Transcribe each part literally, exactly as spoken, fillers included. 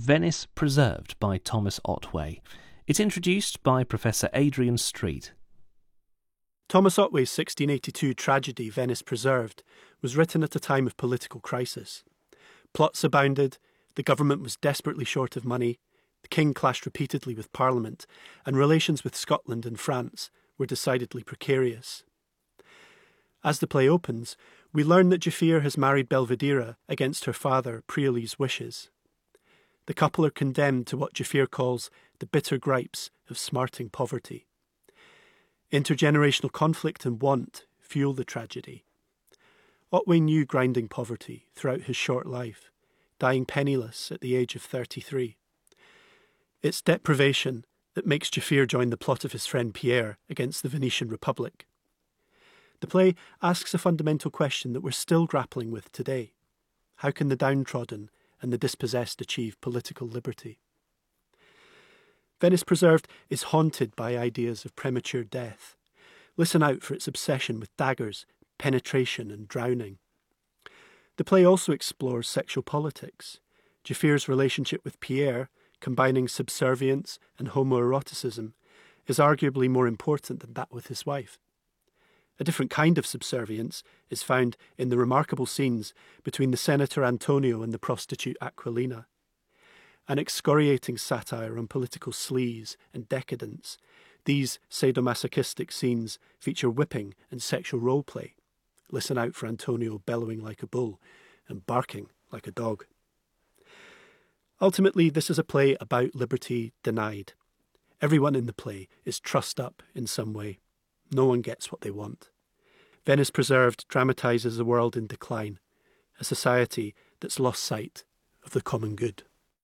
Venice Preserved by Thomas Otway. It's introduced by Professor Adrian Street. Thomas Otway's sixteen eighty-two tragedy Venice Preserved was written at a time of political crisis. Plots abounded, the government was desperately short of money, the king clashed repeatedly with Parliament, and relations with Scotland and France were decidedly precarious. As the play opens, we learn that Jaffir has married Belvidera against her father Prialy's wishes. The couple are condemned to what Jaffir calls the bitter gripes of smarting poverty. Intergenerational conflict and want fuel the tragedy. Otway knew grinding poverty throughout his short life, dying penniless at the age of thirty-three. It's deprivation that makes Jaffir join the plot of his friend Pierre against the Venetian Republic. The play asks a fundamental question that we're still grappling with today. How can the downtrodden and the dispossessed achieve political liberty? Venice Preserved is haunted by ideas of premature death. Listen out for its obsession with daggers, penetration and drowning. The play also explores sexual politics. Jaffir's relationship with Pierre, combining subservience and homoeroticism, is arguably more important than that with his wife. A different kind of subservience is found in the remarkable scenes between the senator Antonio and the prostitute Aquilina. An excoriating satire on political sleaze and decadence, these sadomasochistic scenes feature whipping and sexual role-play. Listen out for Antonio bellowing like a bull and barking like a dog. Ultimately, this is a play about liberty denied. Everyone in the play is trussed up in some way. No one gets what they want. Venice Preserved dramatises a world in decline, a society that's lost sight of the common good.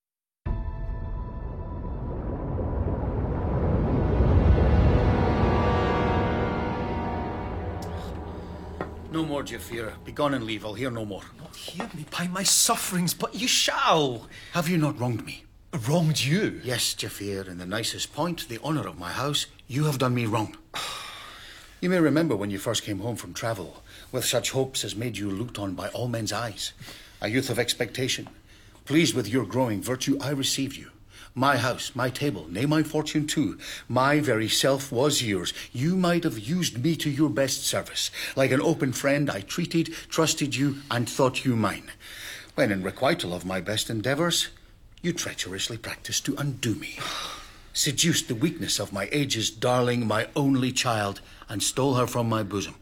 No more, Jaffir. Begone and leave. I'll hear no more. Not hear me by my sufferings, but you shall. Have you not wronged me? Wronged you? Yes, Jaffir, in the nicest point, the honour of my house, you have done me wrong. You may remember when you first came home from travel, with such hopes as made you looked on by all men's eyes. A youth of expectation. Pleased with your growing virtue, I received you. My house, my table, nay, my fortune too. My very self was yours. You might have used me to your best service. Like an open friend, I treated, trusted you, and thought you mine. When in requital of my best endeavours, you treacherously practised to undo me. Seduced the weakness of my age's darling, my only child, and stole her from my bosom.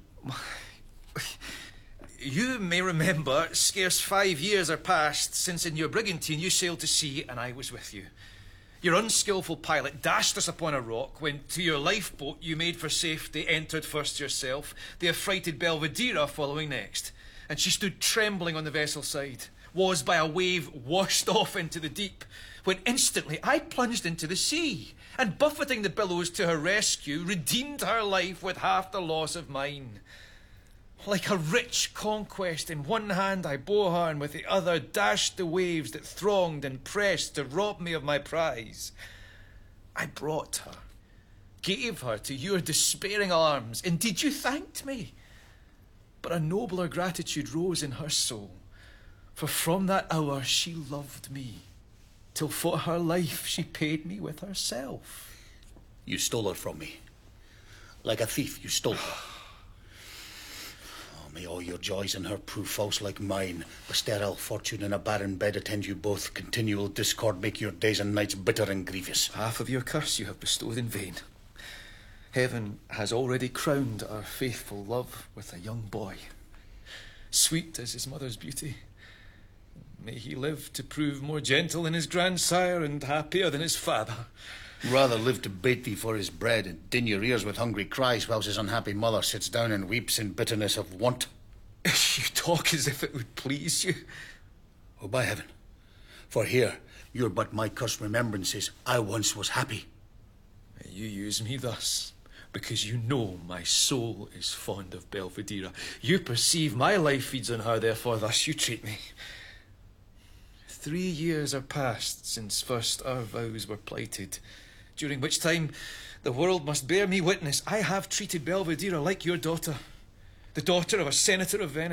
You may remember, scarce five years are past since in your brigantine you sailed to sea and I was with you. Your unskilful pilot dashed us upon a rock when to your lifeboat you made for safety entered first yourself, the affrighted Belvidera following next, and she stood trembling on the vessel's side, was by a wave washed off into the deep, when instantly I plunged into the sea, and buffeting the billows to her rescue, redeemed her life with half the loss of mine. Like a rich conquest, in one hand I bore her, and with the other dashed the waves that thronged and pressed to rob me of my prize. I brought her, gave her to your despairing arms. Indeed, you thanked me. But a nobler gratitude rose in her soul, for from that hour she loved me, till for her life she paid me with herself. You stole her from me. Like a thief, you stole her. May all your joys in her prove false like mine. A sterile fortune and a barren bed attend you both. Continual discord make your days and nights bitter and grievous. Half of your curse you have bestowed in vain. Heaven has already crowned our faithful love with a young boy. Sweet as his mother's beauty. May he live to prove more gentle than his grandsire and happier than his father. Rather live to bait thee for his bread and din your ears with hungry cries whilst his unhappy mother sits down and weeps in bitterness of want. You talk as if it would please you. Oh, by heaven. For here, you're but my cursed remembrances. I once was happy. You use me thus, because you know my soul is fond of Belvidera. You perceive my life feeds on her, therefore thus you treat me. Three years are past since first our vows were plighted, during which time the world must bear me witness I have treated Belvidera like your daughter, the daughter of a senator of Venice,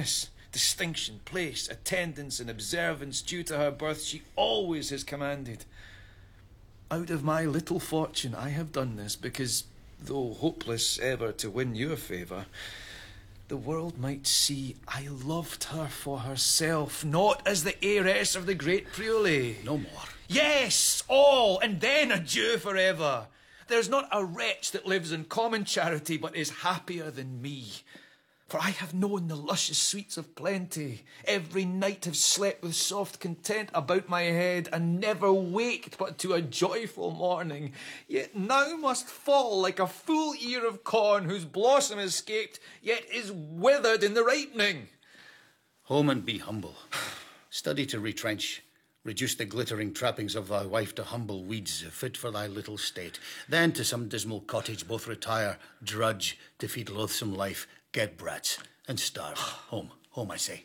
distinction, place, attendance, and observance due to her birth she always has commanded. Out of my little fortune I have done this because, though hopeless ever to win your favour, the world might see I loved her for herself, not as the heiress of the great Priole. No more. Yes, all, and then adieu forever. There's not a wretch that lives in common charity but is happier than me. For I have known the luscious sweets of plenty. Every night have slept with soft content about my head, and never waked but to a joyful morning. Yet now must fall like a full ear of corn whose blossom escaped, yet is withered in the ripening. Home and be humble. Study to retrench. Reduce the glittering trappings of thy wife to humble weeds fit for thy little state. Then to some dismal cottage both retire, drudge to feed loathsome life, get brats, and starve. Home, home I say.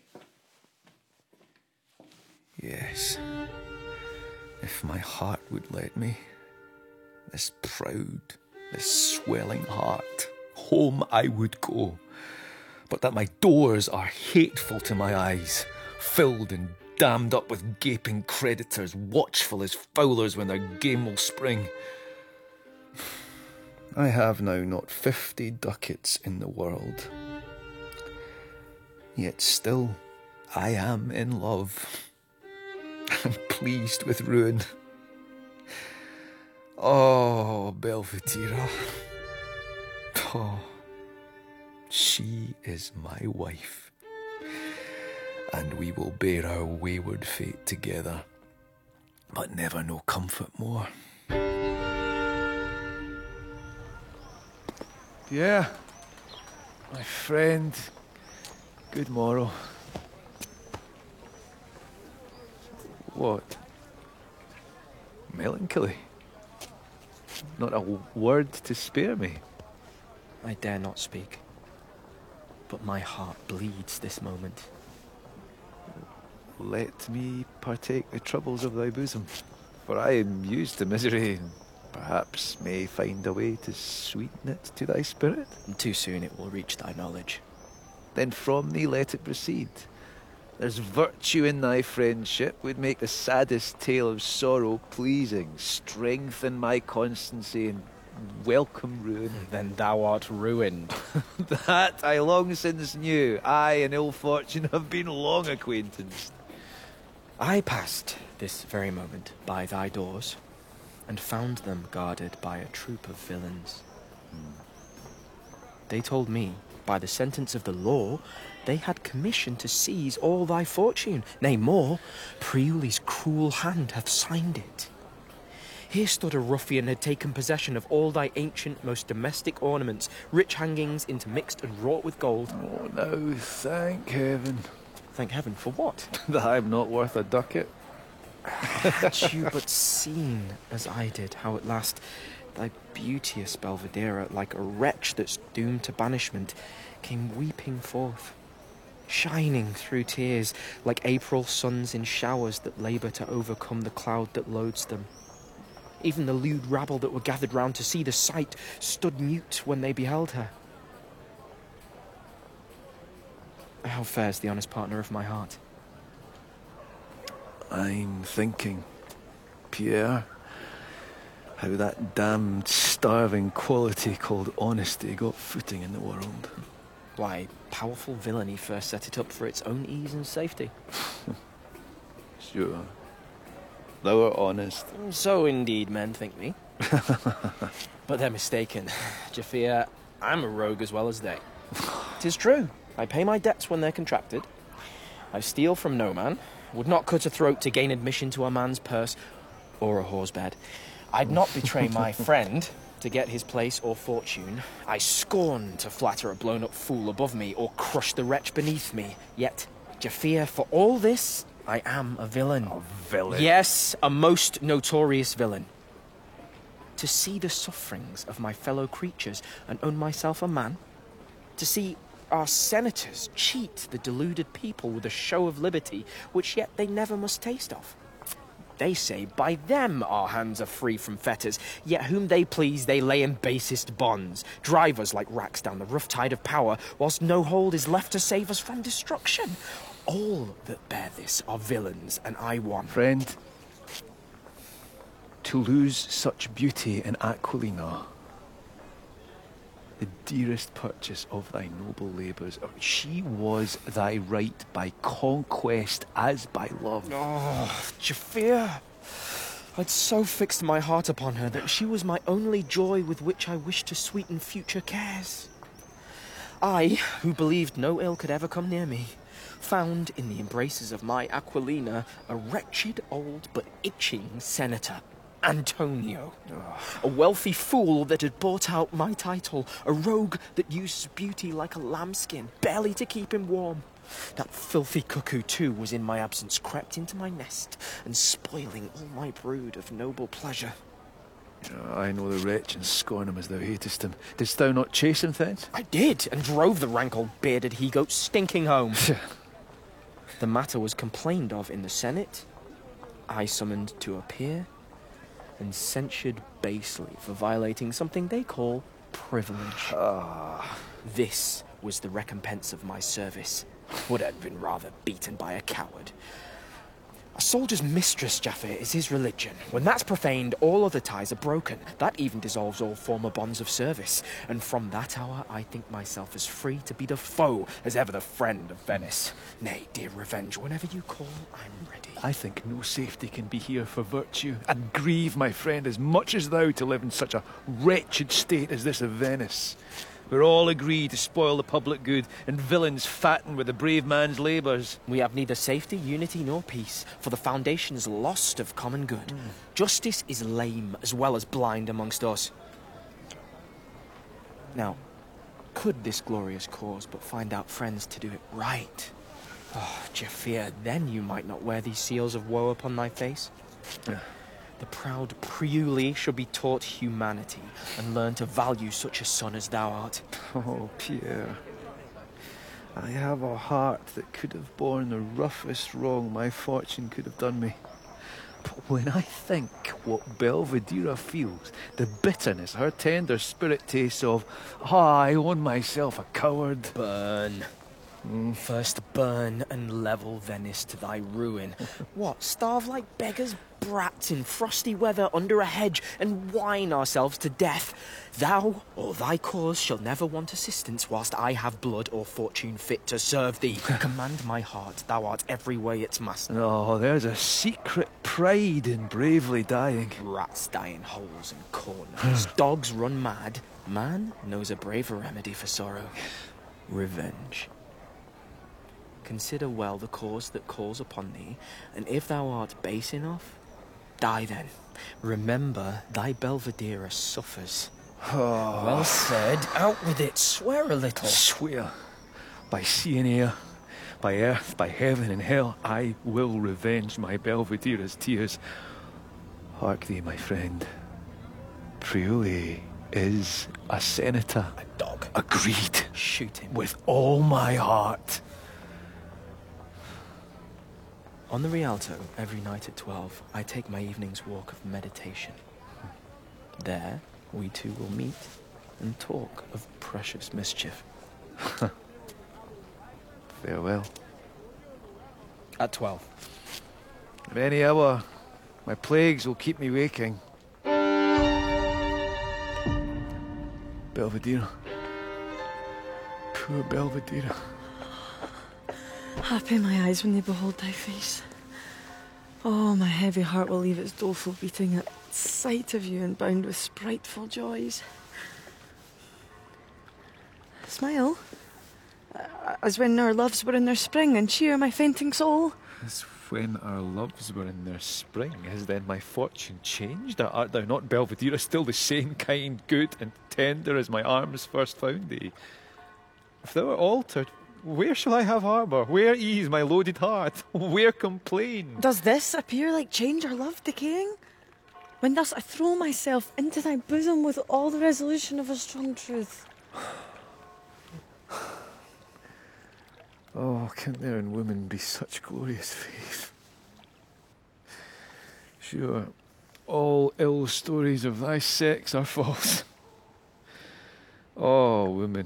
Yes, if my heart would let me. This proud, this swelling heart, home I would go. But that my doors are hateful to my eyes, filled and dammed up with gaping creditors, watchful as fowlers when their game will spring. I have now not fifty ducats in the world. Yet still I am in love. I'm pleased with ruin. Oh, Belvedere. Oh, she is my wife. And we will bear our wayward fate together, but never know comfort more. Yeah, my friend, good morrow. What? Melancholy? Not a word to spare me? I dare not speak, but my heart bleeds this moment. Let me partake the troubles of thy bosom, for I am used to misery, and perhaps may find a way to sweeten it to thy spirit. Too soon it will reach thy knowledge. Then from thee let it proceed. There's virtue in thy friendship, would make the saddest tale of sorrow pleasing, strengthen my constancy, and welcome ruin. Then thou art ruined. That I long since knew. I and ill fortune have been long acquaintanced. I passed this very moment by thy doors, and found them guarded by a troop of villains. Mm. They told me, by the sentence of the law, they had commission to seize all thy fortune. Nay, more, Priuli's cruel hand hath signed it. Here stood a ruffian had taken possession of all thy ancient, most domestic ornaments, rich hangings intermixed and wrought with gold. Oh, no, thank heaven. Thank heaven for what? That I'm not worth a ducat. Had you but seen, as I did, how at last thy beauteous Belvedere, like a wretch that's doomed to banishment, came weeping forth, shining through tears like April suns in showers that labour to overcome the cloud that loads them. Even the lewd rabble that were gathered round to see the sight stood mute when they beheld her. How fares the honest partner of my heart? I'm thinking, Pierre, how that damned starving quality called honesty got footing in the world. Why, powerful villainy first set it up for its own ease and safety. Sure. Thou art honest. So indeed men think me. But they're mistaken. Jaffir, I'm a rogue as well as they. 'Tis true. I pay my debts when they're contracted. I steal from no man, would not cut a throat to gain admission to a man's purse or a whore's bed. I'd not betray my friend to get his place or fortune. I scorn to flatter a blown-up fool above me or crush the wretch beneath me. Yet, Jaffir, for all this, I am a villain. A villain? Yes, a most notorious villain. To see the sufferings of my fellow creatures and own myself a man? To see our senators cheat the deluded people with a show of liberty which yet they never must taste of? They say by them our hands are free from fetters, yet whom they please they lay in basest bonds, drive us like racks down the rough tide of power, whilst no hold is left to save us from destruction. All that bear this are villains, and I one. Friend, to lose such beauty in Aquilina, the dearest purchase of thy noble labours, she was thy right by conquest as by love. Oh, Jaffir! I'd so fixed my heart upon her that she was my only joy with which I wished to sweeten future cares. I, who believed no ill could ever come near me, found in the embraces of my Aquilina a wretched old but itching senator, Antonio. A wealthy fool that had bought out my title, a rogue that uses beauty like a lambskin, barely to keep him warm. That filthy cuckoo, too, was in my absence crept into my nest, and spoiling all my brood of noble pleasure. I know the wretch, and scorn him as thou hatest him. Didst thou not chase him thence? I did, and drove the rank old bearded he-goat stinking home. The matter was complained of in the Senate, I summoned to appear, and censured basely for violating something they call privilege. Ah. This was the recompense of my service. Would have been rather beaten by a coward. A soldier's mistress, Jaffir, is his religion. When that's profaned, all other ties are broken. That even dissolves all former bonds of service. And from that hour, I think myself as free to be the foe as ever the friend of Venice. Nay, dear Revenge, whenever you call, I'm ready. I think no safety can be here for virtue. And grieve, my friend, as much as thou to live in such a wretched state as this of Venice. We're all agreed to spoil the public good, and villains fatten with the brave man's labours. We have neither safety, unity, nor peace, for the foundation's lost of common good. Mm. Justice is lame as well as blind amongst us. Now, could this glorious cause but find out friends to do it right? Oh, Jaffir, then you might not wear these seals of woe upon thy face. Yeah. The proud Priuli should be taught humanity and learn to value such a son as thou art. Oh, Pierre, I have a heart that could have borne the roughest wrong my fortune could have done me. But when I think what Belvedere feels, the bitterness her tender spirit tastes of, ah, oh, I own myself a coward. Burn. Mm. First burn and level Venice to thy ruin. What, starve like beggars, brats in frosty weather under a hedge, and whine ourselves to death? Thou or thy cause shall never want assistance whilst I have blood or fortune fit to serve thee. Command my heart, thou art every way its master. Oh, there's a secret pride in bravely dying. Rats die in holes and corners. Dogs run mad. Man knows a braver remedy for sorrow. Revenge. Consider well the cause that calls upon thee, and if thou art base enough, die then. Remember, thy Belvedere suffers. Oh. Well said. Out with it. Swear a little. Swear. By sea and air, by earth, by heaven and hell, I will revenge my Belvedere's tears. Hark thee, my friend. Priuli is a senator. A dog. Agreed. Shoot him. With all my heart. On the Rialto, every night at twelve, I take my evening's walk of meditation. There, we two will meet and talk of precious mischief. Farewell. At twelve. At any hour, my plagues will keep me waking. Belvedere. Poor Belvedere. Happy my eyes when they behold thy face. Oh, my heavy heart will leave its doleful beating at sight of you and bound with spriteful joys. Smile, as when our loves were in their spring, and cheer my fainting soul. As when our loves were in their spring, has then my fortune changed? Art thou not, Belvedere, still the same kind, good, and tender as my arms first found thee? If thou art altered, where shall I have harbour? Where ease my loaded heart? Where complain? Does this appear like change or love decaying? When thus I throw myself into thy bosom with all the resolution of a strong truth. Oh, can there in women be such glorious faith? sure all ill stories of thy sex are false. Oh, women.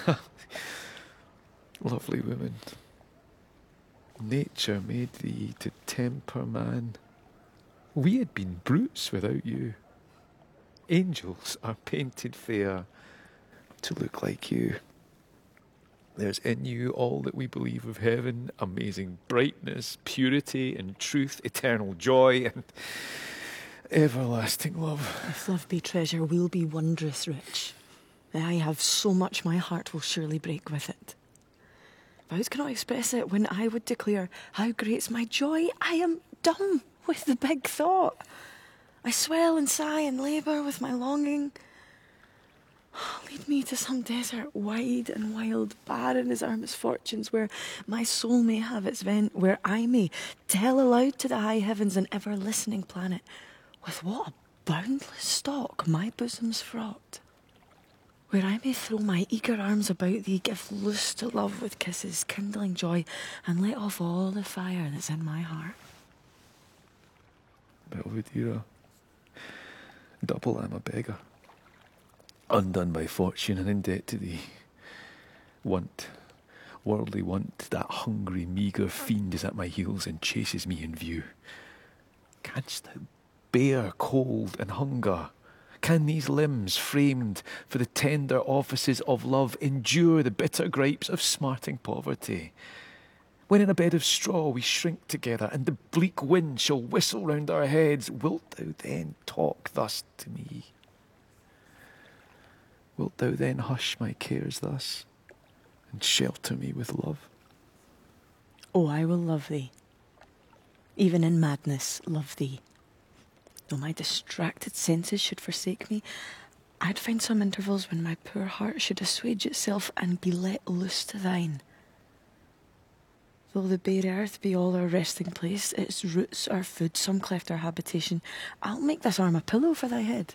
Lovely women. Nature made thee to temper man. We had been brutes without you. Angels are painted fair to look like you. There's in you all that we believe of heaven, amazing brightness, purity and truth, eternal joy and everlasting love. If love be treasure, we'll be wondrous rich. I have so much my heart will surely break with it. Vows cannot express it when I would declare how great's my joy. I am dumb with the big thought. I swell and sigh and labour with my longing. Lead me to some desert wide and wild, barren as our misfortunes, where my soul may have its vent, where I may tell aloud to the high heavens and ever-listening planet with what a boundless stock my bosom's fraught. Where I may throw my eager arms about thee, give loose to love with kisses, kindling joy, and let off all the fire that's in my heart. Belvedere, double I'm a beggar, undone by fortune and in debt to thee. Want, worldly want, that hungry, meagre fiend is at my heels and chases me in view. Canst thou bear cold and hunger? Can these limbs, framed for the tender offices of love, endure the bitter gripes of smarting poverty? When in a bed of straw we shrink together, and the bleak wind shall whistle round our heads, wilt thou then talk thus to me? Wilt thou then hush my cares thus, and shelter me with love? Oh, I will love thee. Even in madness, love thee. Though my distracted senses should forsake me, I'd find some intervals when my poor heart should assuage itself and be let loose to thine. Though the bare earth be all our resting place, its roots our food, some cleft our habitation, I'll make this arm a pillow for thy head.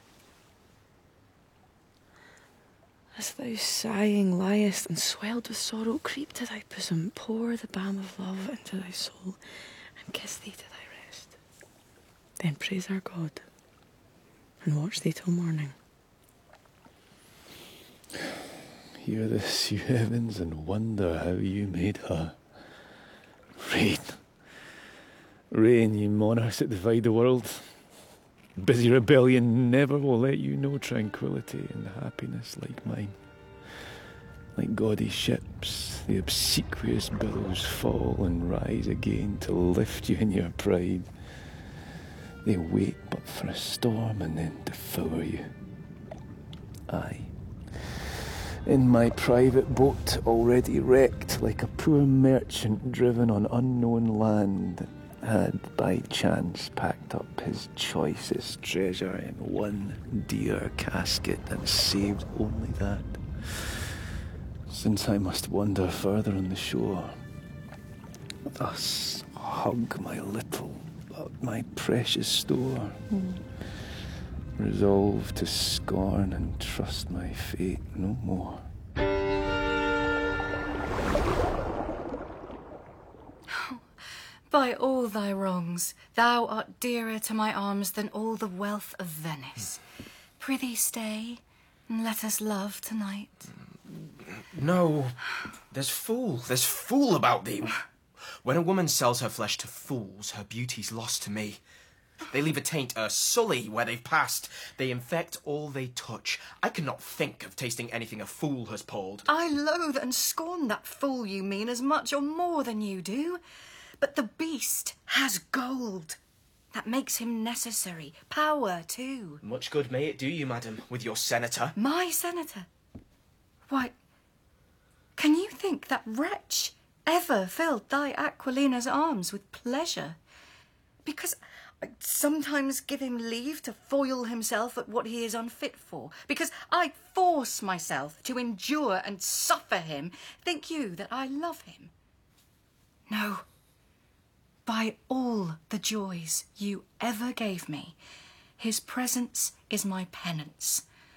As thou sighing liest and swelled with sorrow, creep to thy bosom, pour the balm of love into thy soul, and kiss thee to thy rest. Then praise our God, and watch thee till morning. Hear this, you heavens, and wonder how you made her. Rain, rain, you monarchs that divide the world. Busy rebellion never will let you know tranquility and happiness like mine. Like gaudy ships, the obsequious billows fall and rise again to lift you in your pride. They wait but for a storm and then devour you. Aye. In my private boat, already wrecked like a poor merchant driven on unknown land, had by chance packed up his choicest treasure in one dear casket and saved only that. Since I must wander further on the shore, thus hug my little but my precious store, mm. Resolve to scorn and trust my fate no more. By all thy wrongs, thou art dearer to my arms than all the wealth of Venice. Prithee stay, and let us love tonight. No, there's fool, there's fool about thee. When a woman sells her flesh to fools, her beauty's lost to me. They leave a taint, a sully where they've passed. They infect all they touch. I cannot think of tasting anything a fool has pulled. I loathe and scorn that fool you mean as much or more than you do. But the beast has gold. That makes him necessary. Power, too. Much good may it do you, madam, with your senator. My senator? Why, can you think that wretch ever filled thy Aquilina's arms with pleasure? Because I sometimes give him leave to foil himself at what he is unfit for. Because I force myself to endure and suffer him. Think you that I love him? No. By all the joys you ever gave me, his presence is my penance.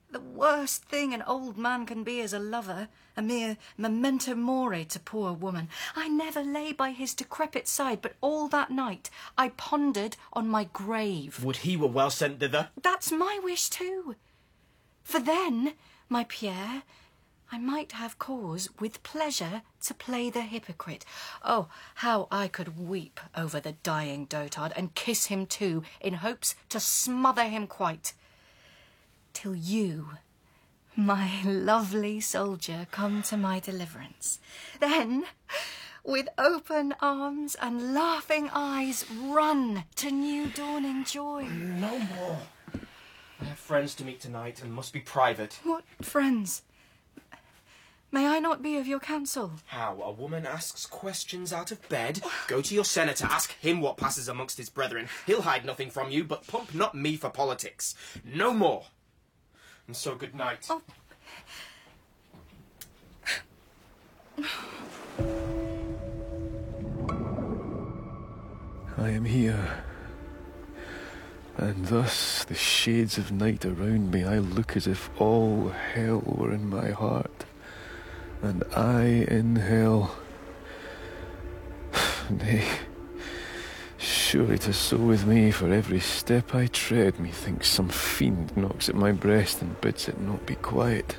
The worst thing an old man can be is a lover, a mere memento mori to poor woman. I never lay by his decrepit side, but all that night I pondered on my grave. Would he were well sent thither? That's my wish too. For then, my Pierre, I might have cause with pleasure to play the hypocrite. Oh, how I could weep over the dying dotard and kiss him too, in hopes to smother him quite. Till you, my lovely soldier, come to my deliverance. Then, with open arms and laughing eyes, run to new dawning joy. No more. I have friends to meet tonight and must be private. What friends? May I not be of your counsel? How? A woman asks questions out of bed? Go to your senator, ask him what passes amongst his brethren. He'll hide nothing from you, but pump not me for politics. No more. And so good night. Oh. I am here. And thus, the shades of night around me, I look as if all hell were in my heart, and I in hell. Nay, surely 'tis so with me, for every step I tread, methinks some fiend knocks at my breast and bids it not be quiet.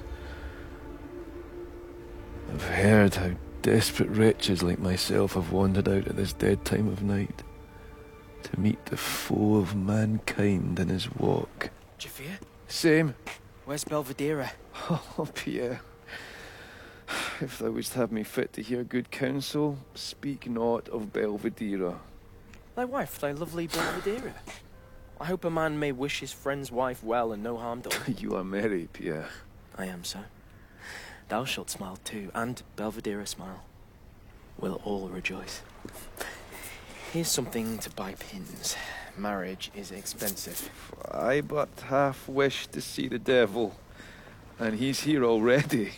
I've heard how desperate wretches like myself have wandered out at this dead time of night, to meet the foe of mankind in his walk. Jafir? Same. Where's Belvedere? Oh, Pierre, if thou wouldst have me fit to hear good counsel, speak not of Belvedere. Thy wife, thy lovely Belvedere. I hope a man may wish his friend's wife well and no harm done. You are merry, Pierre. I am, sir. Thou shalt smile too, and Belvedere smile. We'll all rejoice. Here's something to buy pins. Marriage is expensive. I but half wish to see the devil, and he's here already.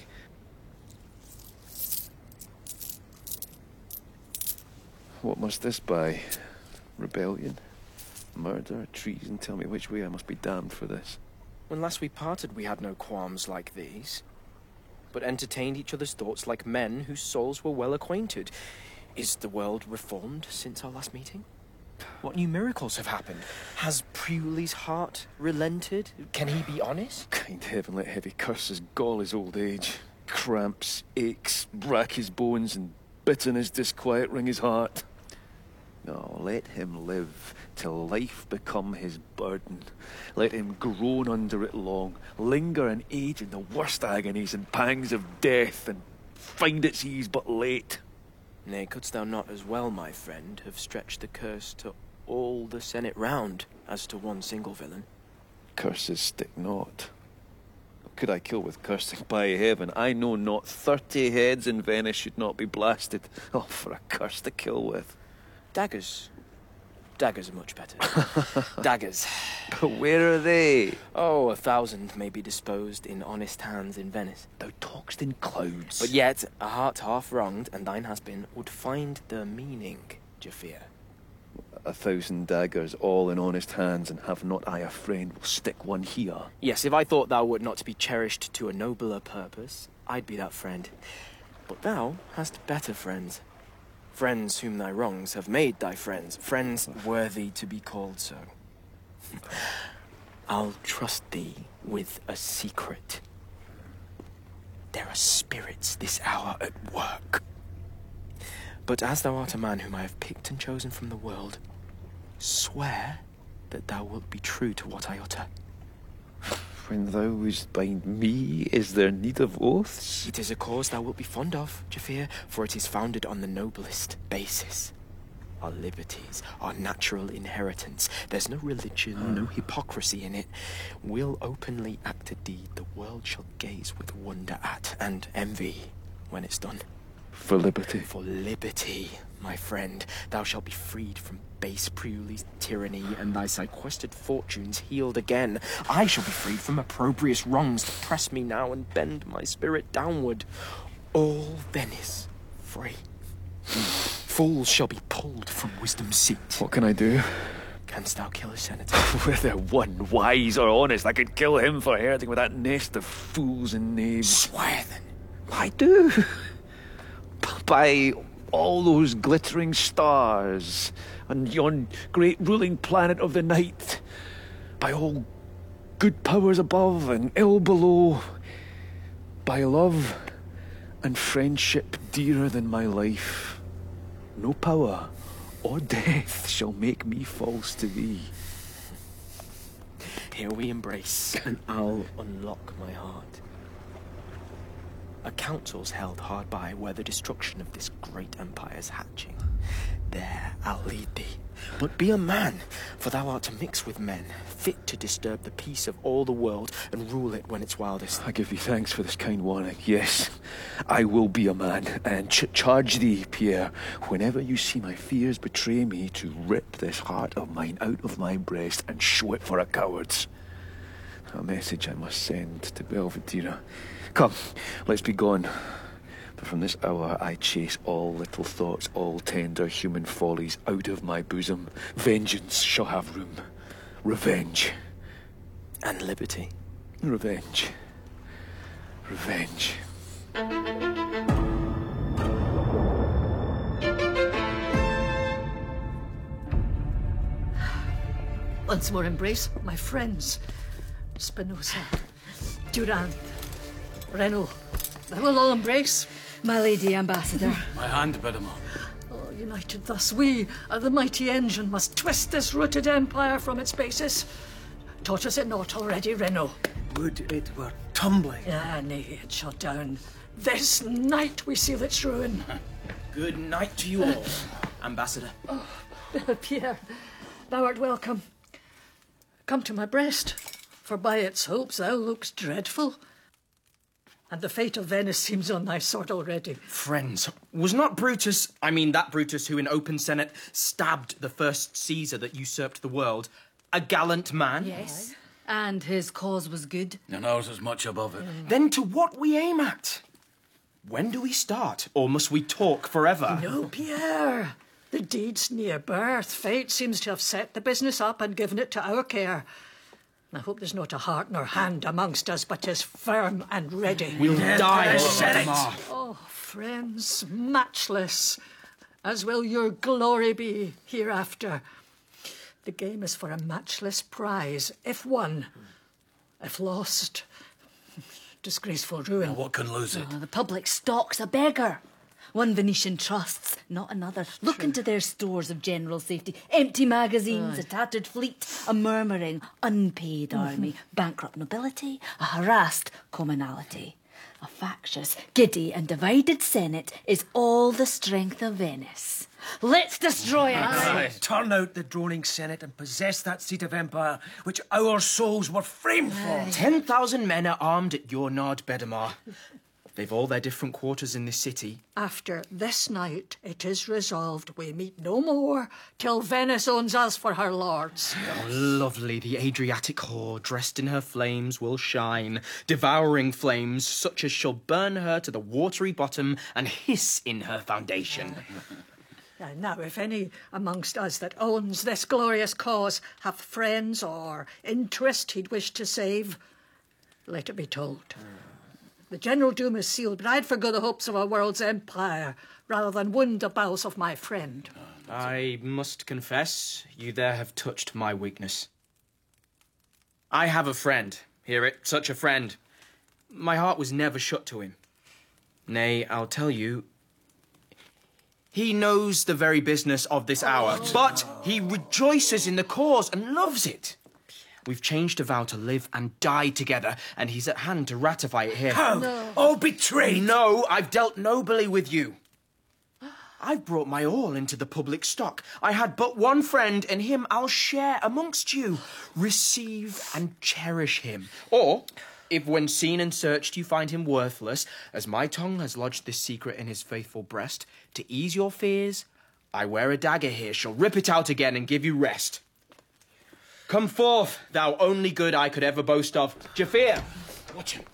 What must this buy? Rebellion? Murder? Treason? Tell me which way I must be damned for this. When last we parted, we had no qualms like these, but entertained each other's thoughts like men whose souls were well acquainted. Is the world reformed since our last meeting? What new miracles have happened? Has Priuli's heart relented? Can he be honest? Kind heaven, let heavy curses gall his old age. Cramps, aches, rack his bones, and bitterness disquiet wring his heart. No, let him live till life become his burden. Let him groan under it long, linger and age in the worst agonies and pangs of death, and find its ease but late. Nay, couldst thou not as well, my friend, have stretched the curse to all the Senate round as to one single villain? Curses stick not. Could I kill with cursing? By heaven, I know not thirty heads in Venice should not be blasted. Oh, for a curse to kill with. Daggers. Daggers are much better. Daggers. But where are they? Oh, a thousand may be disposed in honest hands in Venice. Thou talk'st in clouds. But yet, a heart half wronged, and thine has been, would find the meaning, Jafir. A thousand daggers, all in honest hands, and have not I a friend, will stick one here. Yes, if I thought thou wert not to be cherished to a nobler purpose, I'd be that friend. But thou hast better friends. Friends whom thy wrongs have made thy friends. Friends worthy to be called so. I'll trust thee with a secret. There are spirits this hour at work. But as thou art a man whom I have picked and chosen from the world, swear that thou wilt be true to what I utter. When thou wouldst bind me, is there need of oaths? It is a cause thou wilt be fond of, Jafir, for it is founded on the noblest basis. Our liberties, our natural inheritance. There's no religion, no hypocrisy in it. We'll openly act a deed the world shall gaze with wonder at, and envy when it's done. For liberty. For liberty, my friend. Thou shalt be freed from base Priuli's tyranny, and thy sequestered fortunes healed again. I shall be freed from opprobrious wrongs that press me now and bend my spirit downward. All Venice free. Fools shall be pulled from wisdom's seat. What can I do? Canst thou kill a senator? Whether one wise or honest, I could kill him for herding with that nest of fools and knaves. Swear then. I do. By all those glittering stars and yon great ruling planet of the night, by all good powers above and ill below, by love and friendship dearer than my life, no power or death shall make me false to thee. Here we embrace, and I'll unlock my heart. A council's held hard by where the destruction of this great empire's hatching. There I'll lead thee. But be a man, for thou art to mix with men, fit to disturb the peace of all the world and rule it when it's wildest. I give thee thanks for this kind warning. Yes, I will be a man, and ch- charge thee, Pierre, whenever you see my fears betray me, to rip this heart of mine out of my breast and show it for a coward's. A message I must send to Belvedere. Come, let's be gone. For from this hour I chase all little thoughts, all tender human follies out of my bosom. Vengeance shall have room. Revenge. And liberty. Revenge. Revenge. Once more embrace, my friends. Spinoza, Durand, Renault. I will all embrace. My lady ambassador. My hand, Bedemar. Oh, united thus, we, uh, the mighty engine, must twist this rooted empire from its basis. Taught us it not already, Renault? Would it were tumbling. Ah, nay, it shall down. This night we seal its ruin. Good night to you all, ambassador. Oh, Pierre, thou art welcome. Come to my breast, for by its hopes thou look'st dreadful. And the fate of Venice seems on thy sword already. Friends, was not Brutus, I mean that Brutus who in open senate stabbed the first Caesar that usurped the world, a gallant man? Yes, and his cause was good. And ours is much above it. Mm. Then to what we aim at? When do we start, or must we talk forever? No, Pierre. The deed's near birth. Fate seems to have set the business up and given it to our care. I hope there's not a heart nor hand amongst us, but is firm and ready. We'll die, Bedemar. Oh, friends, matchless, as will your glory be hereafter. The game is for a matchless prize, if won. If lost, disgraceful ruin. Now, what can lose it? Oh, the public stock's a beggar. One Venetian trusts, not another. Look True. Into their stores of general safety. Empty magazines, Aye. A tattered fleet, a murmuring, unpaid army, mm-hmm. bankrupt nobility, a harassed commonalty. A factious, giddy and divided senate is all the strength of Venice. Let's destroy it! Aye. Turn out the droning senate and possess that seat of empire which our souls were framed for. Ten thousand men are armed at your nod, Bedemar. They've all their different quarters in this city. After this night, it is resolved we meet no more till Venice owns us for her lords. Oh, lovely, the Adriatic whore, dressed in her flames, will shine, devouring flames such as shall burn her to the watery bottom and hiss in her foundation. And now, if any amongst us that owns this glorious cause have friends or interest he'd wish to save, let it be told. The general doom is sealed, but I'd forgo the hopes of a world's empire rather than wound the bowels of my friend. I must confess, you there have touched my weakness. I have a friend, hear it, such a friend. My heart was never shut to him. Nay, I'll tell you, he knows the very business of this hour, oh. but he rejoices in the cause and loves it. We've changed a vow to live and die together, and he's at hand to ratify it here. How? No. Oh, betrayed! No, I've dealt nobly with you. I've brought my all into the public stock. I had but one friend, and him I'll share amongst you. Receive and cherish him. Or, if when seen and searched you find him worthless, as my tongue has lodged this secret in his faithful breast, to ease your fears, I wear a dagger here, shall rip it out again and give you rest. Come forth, thou only good I could ever boast of. Jaffir! Watch him.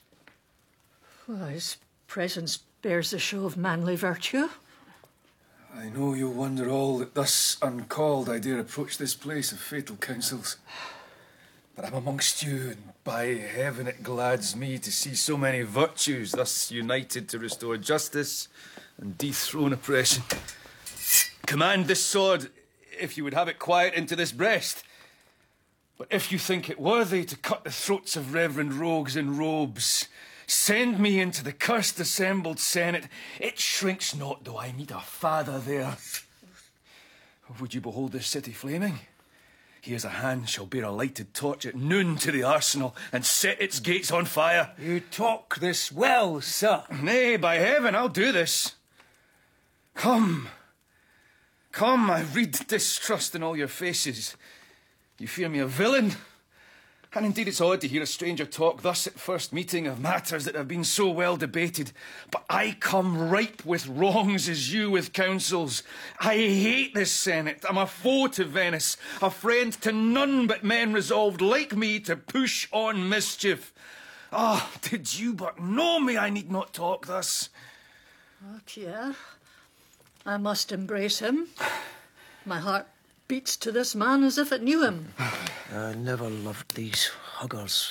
Well, his presence bears the show of manly virtue. I know you'll wonder all that thus uncalled I dare approach this place of fatal counsels. But I'm amongst you, and by heaven it glads me to see so many virtues thus united to restore justice and dethrone oppression. Command this sword, if you would have it quiet, into this breast. But if you think it worthy to cut the throats of reverend rogues in robes, send me into the cursed assembled senate. It shrinks not, though I meet a father there. Would you behold this city flaming? Here's a hand shall bear a lighted torch at noon to the arsenal and set its gates on fire. You talk this well, sir. Nay, by heaven, I'll do this. Come. Come, I read distrust in all your faces. You fear me a villain? And indeed it's odd to hear a stranger talk thus at first meeting of matters that have been so well debated. But I come ripe with wrongs as you with counsels. I hate this senate. I'm a foe to Venice, a friend to none but men resolved like me to push on mischief. Ah, oh, did you but know me, I need not talk thus. Oh, Pierre, I must embrace him. My heart beats to this man as if it knew him. I never loved these huggers.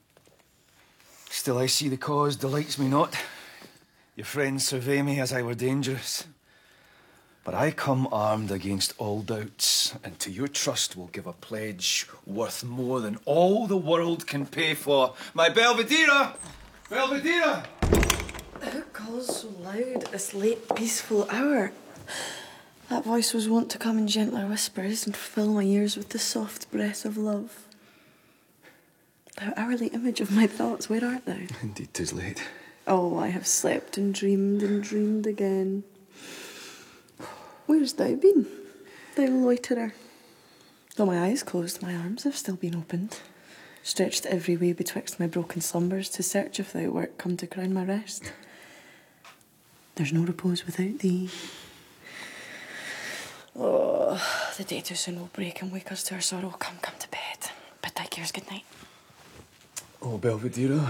Still I see the cause delights me not. Your friends survey me as I were dangerous. But I come armed against all doubts, and to your trust will give a pledge worth more than all the world can pay for. My Belvedere! Belvedere! Who calls so loud at this late, peaceful hour? That voice was wont to come in gentler whispers and fill my ears with the soft breath of love. Thou hourly image of my thoughts, where art thou? Indeed, 'tis late. Oh, I have slept and dreamed and dreamed again. Where's thou been, thou loiterer? Though my eyes closed, my arms have still been opened, stretched every way betwixt my broken slumbers to search if thou wert come to crown my rest. There's no repose without thee. Oh, the day too soon will break and wake us to our sorrow. Come, come to bed. Bid thy cares good night. Oh, Belvedere,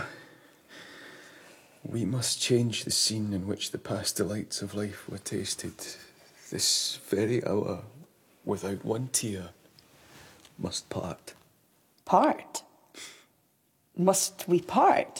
we must change the scene in which the past delights of life were tasted. This very hour, without one tear, must part. Part? Must we part?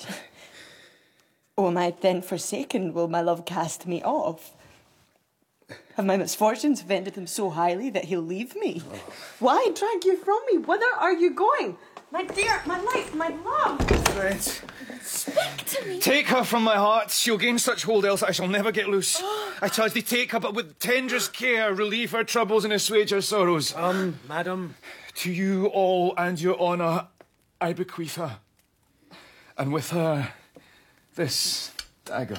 Oh, am I then forsaken? Will my love cast me off? Have my misfortunes offended him so highly that he'll leave me? Oh. Why drag you from me? Whither are you going? My dear, my life, my love! Friends, speak to me. Take her from my heart. She'll gain such hold, else I shall never get loose. I charge thee, take her, but with tenderest care, relieve her troubles and assuage her sorrows. Um, madam. To you all and your honour, I bequeath her. And with her, this dagger.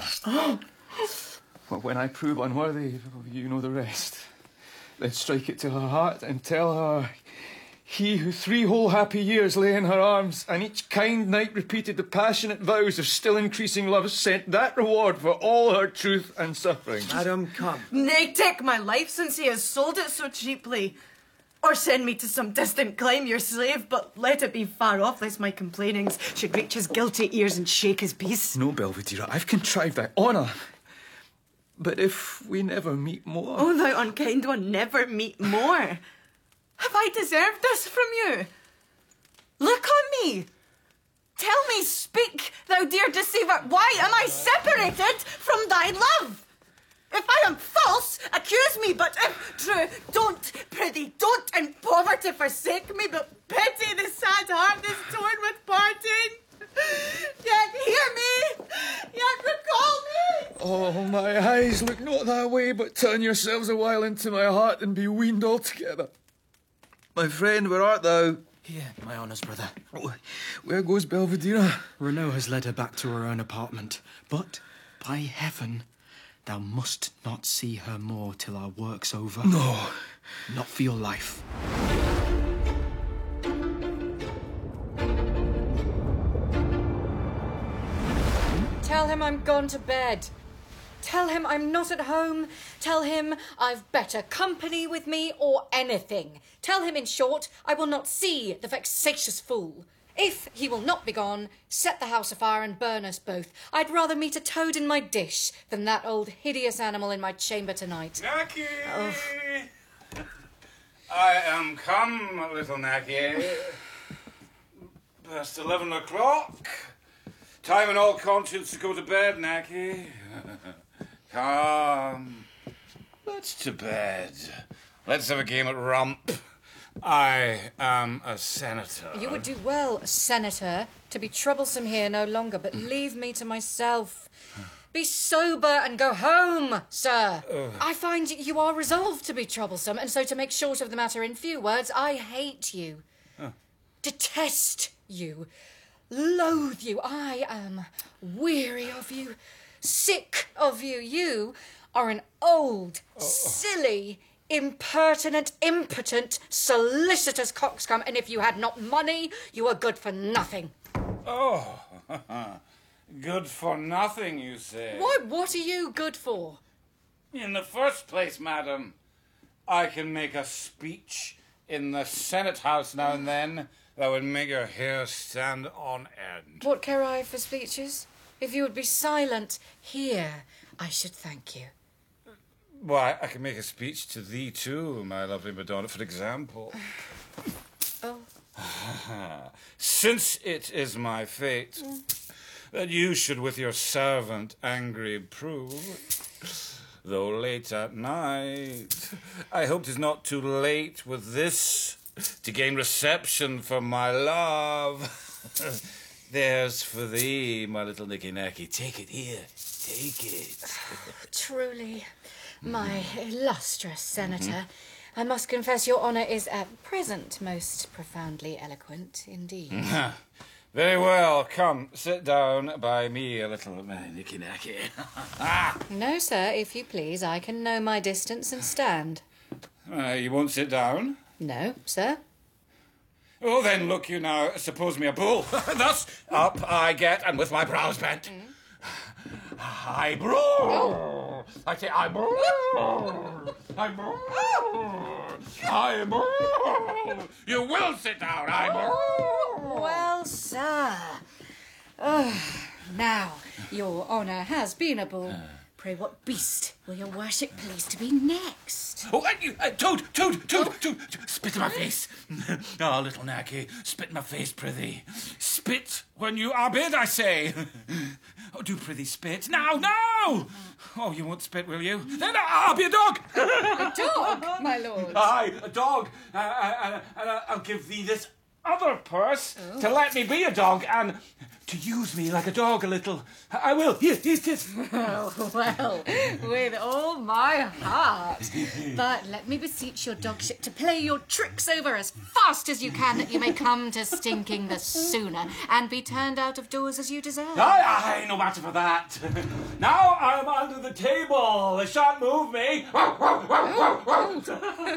But when I prove unworthy, you know the rest. Then strike it to her heart and tell her, he who three whole happy years lay in her arms, and each kind night repeated the passionate vows of still increasing love, sent that reward for all her truth and suffering. Madam, come. Nay, take my life, since he has sold it so cheaply. Or send me to some distant clime, your slave, but let it be far off, lest my complainings should reach his guilty ears and shake his peace. No, Belvedere, I've contrived thy honour. But if we never meet more... Oh, thou unkind one, never meet more. Have I deserved this from you? Look on me. Tell me, speak, thou dear deceiver, why am I separated from thy love? If I am false, accuse me, but if true, don't, prithee, don't in poverty forsake me, but pity the sad heart that's torn with parting. Yet hear me, yet recall me. Oh, my eyes, look not that way, but turn yourselves a while into my heart and be weaned altogether. My friend, where art thou? Here, my honour's brother. Where goes Belvedere? Renaud has led her back to her own apartment, but, by heaven, thou must not see her more till our work's over. No. Not for your life. Tell him I'm gone to bed. Tell him I'm not at home. Tell him I've better company with me or anything. Tell him, in short, I will not see the vexatious fool. If he will not be gone, set the house afire and burn us both. I'd rather meet a toad in my dish than that old hideous animal in my chamber tonight. Naki! Oh. I am come, little Naki. Past eleven o'clock. Time in all conscience to go to bed, Naki. Come. Let's to bed. Let's have a game at rump. I am a senator. You would do well, Senator, to be troublesome here no longer, but leave me to myself. Be sober and go home, sir. Ugh. I find you are resolved to be troublesome, and so to make short of the matter in few words, I hate you. Huh. Detest you. Loathe you. I am weary of you. Sick of you. You are an old, Oh. silly, impertinent, impotent, solicitous coxcomb, and if you had not money, you are good for nothing. Oh, good for nothing, you say? Why, what are you good for? In the first place, madam, I can make a speech in the Senate House now and then that would make your hair stand on end. What care I for speeches? If you would be silent here, I should thank you. Why, I can make a speech to thee too, my lovely Madonna, for example. Oh. Since it is my fate that you should with your servant angry prove, though late at night, I hope 'tis not too late with this to gain reception for my love. There's for thee, my little Nicky Nacky. Take it here. Take it. Truly, my illustrious senator, I must confess your honour is at present most profoundly eloquent indeed. Very well. Come, sit down by me a little, my Nicky Nacky. No, sir, if you please, I can know my distance and stand. Uh, you won't sit down? No, sir. Oh, then look you now, suppose me a bull. Thus up I get, and with my brows bent. Mm. I brawl. I say I brawl. I brawl. I brawl. You will sit down. I brawl. Well, sir. Oh, now, your honour has been a bull. Pray, what beast will your worship please to be next? Oh, uh, you, uh, Toad, Toad, Toad, Toad, Toad, spit in my face. Oh, little Nacky, spit in my face, prithee. Spit when you are bid, I say. Oh, do prithee spit. Now, now! Oh, you won't spit, will you? Then I'll be a dog. A dog, my lord? Aye, a dog. Uh, uh, and uh, I'll give thee this other purse oh. to let me be a dog and to use me like a dog a little. I will. Here, here's this. Oh, well, with all my heart. But let me beseech your dogship to play your tricks over as fast as you can, that you may come to stinking the sooner and be turned out of doors as you deserve. Aye, aye, no matter for that. Now I'm under the table. They shan't move me. Hold,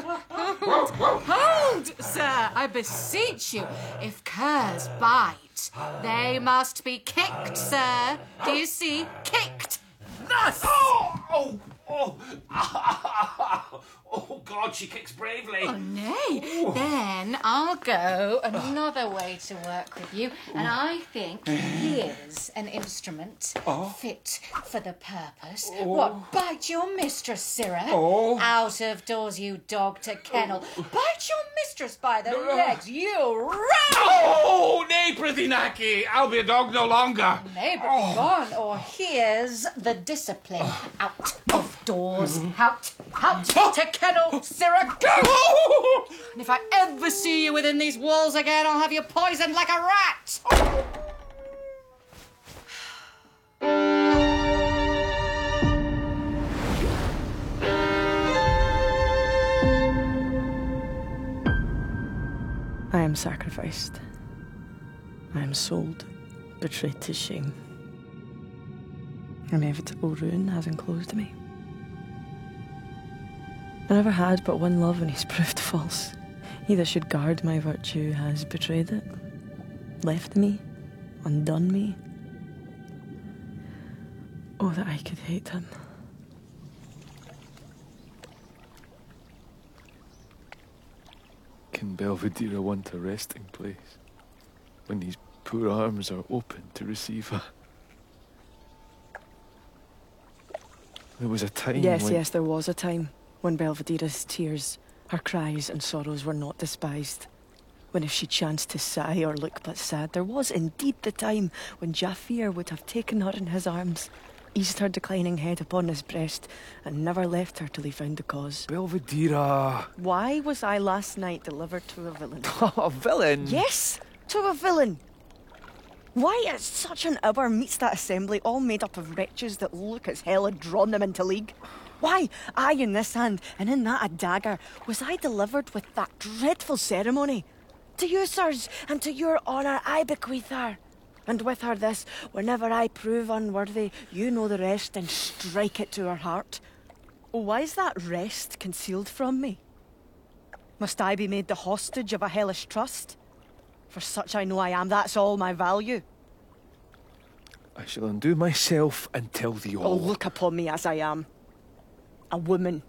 Hold, sir, I beseech you. If curs bite, they must be kicked, sir. Do you see? Kicked. Thus. Oh, oh, oh. Oh, God, she kicks bravely. Oh, nay. Ooh. Then I'll go another way to work with you. And I think here's an instrument oh. fit for the purpose. Oh. What, bite your mistress, sirrah? Oh. Out of doors, you dog to kennel. Bite your mistress by the legs, you rat! Oh, nay, prithee, Nacky. I'll be a dog no longer. Nay, but oh. gone, or here's the discipline. Out of doors, out, out to kennel, sirrah, go! And if I ever see you within these walls again, I'll have you poisoned like a rat! I am sacrificed. I am sold, betrayed to shame. Inevitable ruin has enclosed me. I never had but one love, and he's proved false. He that should guard my virtue has betrayed it, left me, undone me. Oh, that I could hate him. Can Belvedere want a resting place? when these poor arms are open to receive her. There was a time Yes, when... yes, there was a time when Belvedera's tears, her cries and sorrows were not despised. When if she chanced to sigh or look but sad, there was indeed the time when Jaffir would have taken her in his arms, eased her declining head upon his breast, and never left her till he found the cause. Belvedera! Why was I last night delivered to a villain? A villain? Yes, to a villain! Why at such an hour meets that assembly all made up of wretches that look as hell had drawn them into league? Why, I in this hand, and in that a dagger, was I delivered with that dreadful ceremony? To you, sirs, and to your honour I bequeath her. And with her this, whenever I prove unworthy, you know the rest, and strike it to her heart. Oh, why is that rest concealed from me? Must I be made the hostage of a hellish trust? For such I know I am, that's all my value. I shall undo myself and tell thee all. Oh, look upon me as I am. A woman.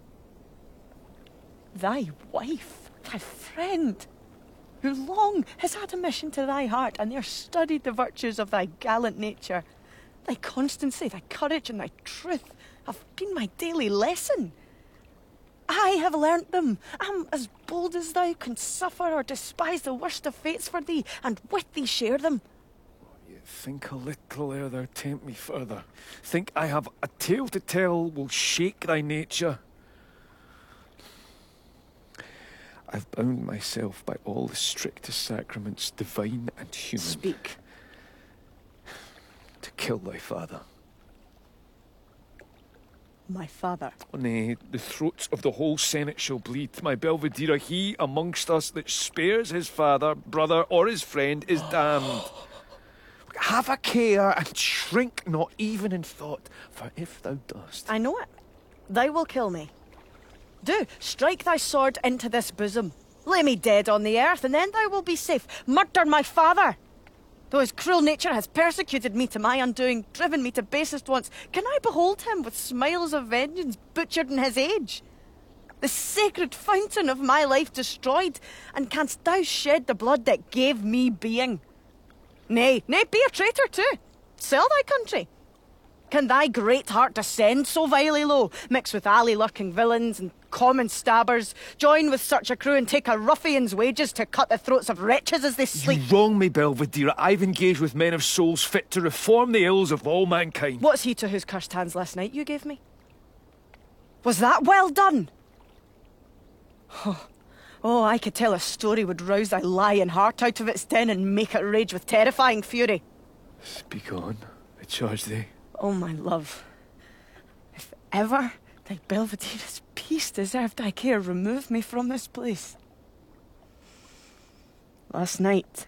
Thy wife, thy friend, who long has had a mission to thy heart, and there studied the virtues of thy gallant nature. Thy constancy, thy courage, and thy truth have been my daily lesson. I have learnt them. I'm as bold as thou can suffer or despise the worst of fates for thee, and with thee share them. Yet think a little ere thou tempt me further. Think I have a tale to tell will shake thy nature. I've bound myself by all the strictest sacraments, divine and human. Speak. To kill thy father. My father? Oh, nay, the throats of the whole Senate shall bleed. My Belvedera, he amongst us that spares his father, brother, or his friend is damned. Have a care and shrink not even in thought, for if thou dost... I know it. Thou will kill me. Do, strike thy sword into this bosom. Lay me dead on the earth, and then thou will be safe. Murder my father! Though his cruel nature has persecuted me to my undoing, driven me to basest wants, can I behold him with smiles of vengeance butchered in his age? The sacred fountain of my life destroyed, and canst thou shed the blood that gave me being? Nay, nay, be a traitor too. Sell thy country. Can thy great heart descend so vilely low, mix with alley-lurking villains and common stabbers, join with such a crew and take a ruffian's wages to cut the throats of wretches as they sleep? You wrong me, Belvedera. I've engaged with men of souls fit to reform the ills of all mankind. What's he to whose cursed hands last night you gave me? Was that well done? Oh, oh, I could tell a story would rouse thy lying heart out of its den and make it rage with terrifying fury. Speak on, I charge thee. Oh, my love, if ever thy Belvedera's peace deserved thy care, remove me from this place. Last night...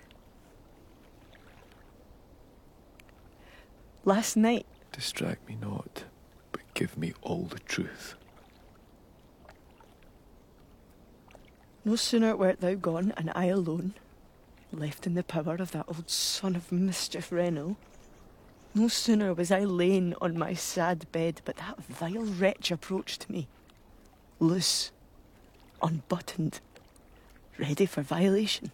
Last night... Distract me not, but give me all the truth. No sooner wert thou gone, and I alone, left in the power of that old son of mischief Reno, no sooner was I lain on my sad bed, but that vile wretch approached me, loose, unbuttoned, ready for violation.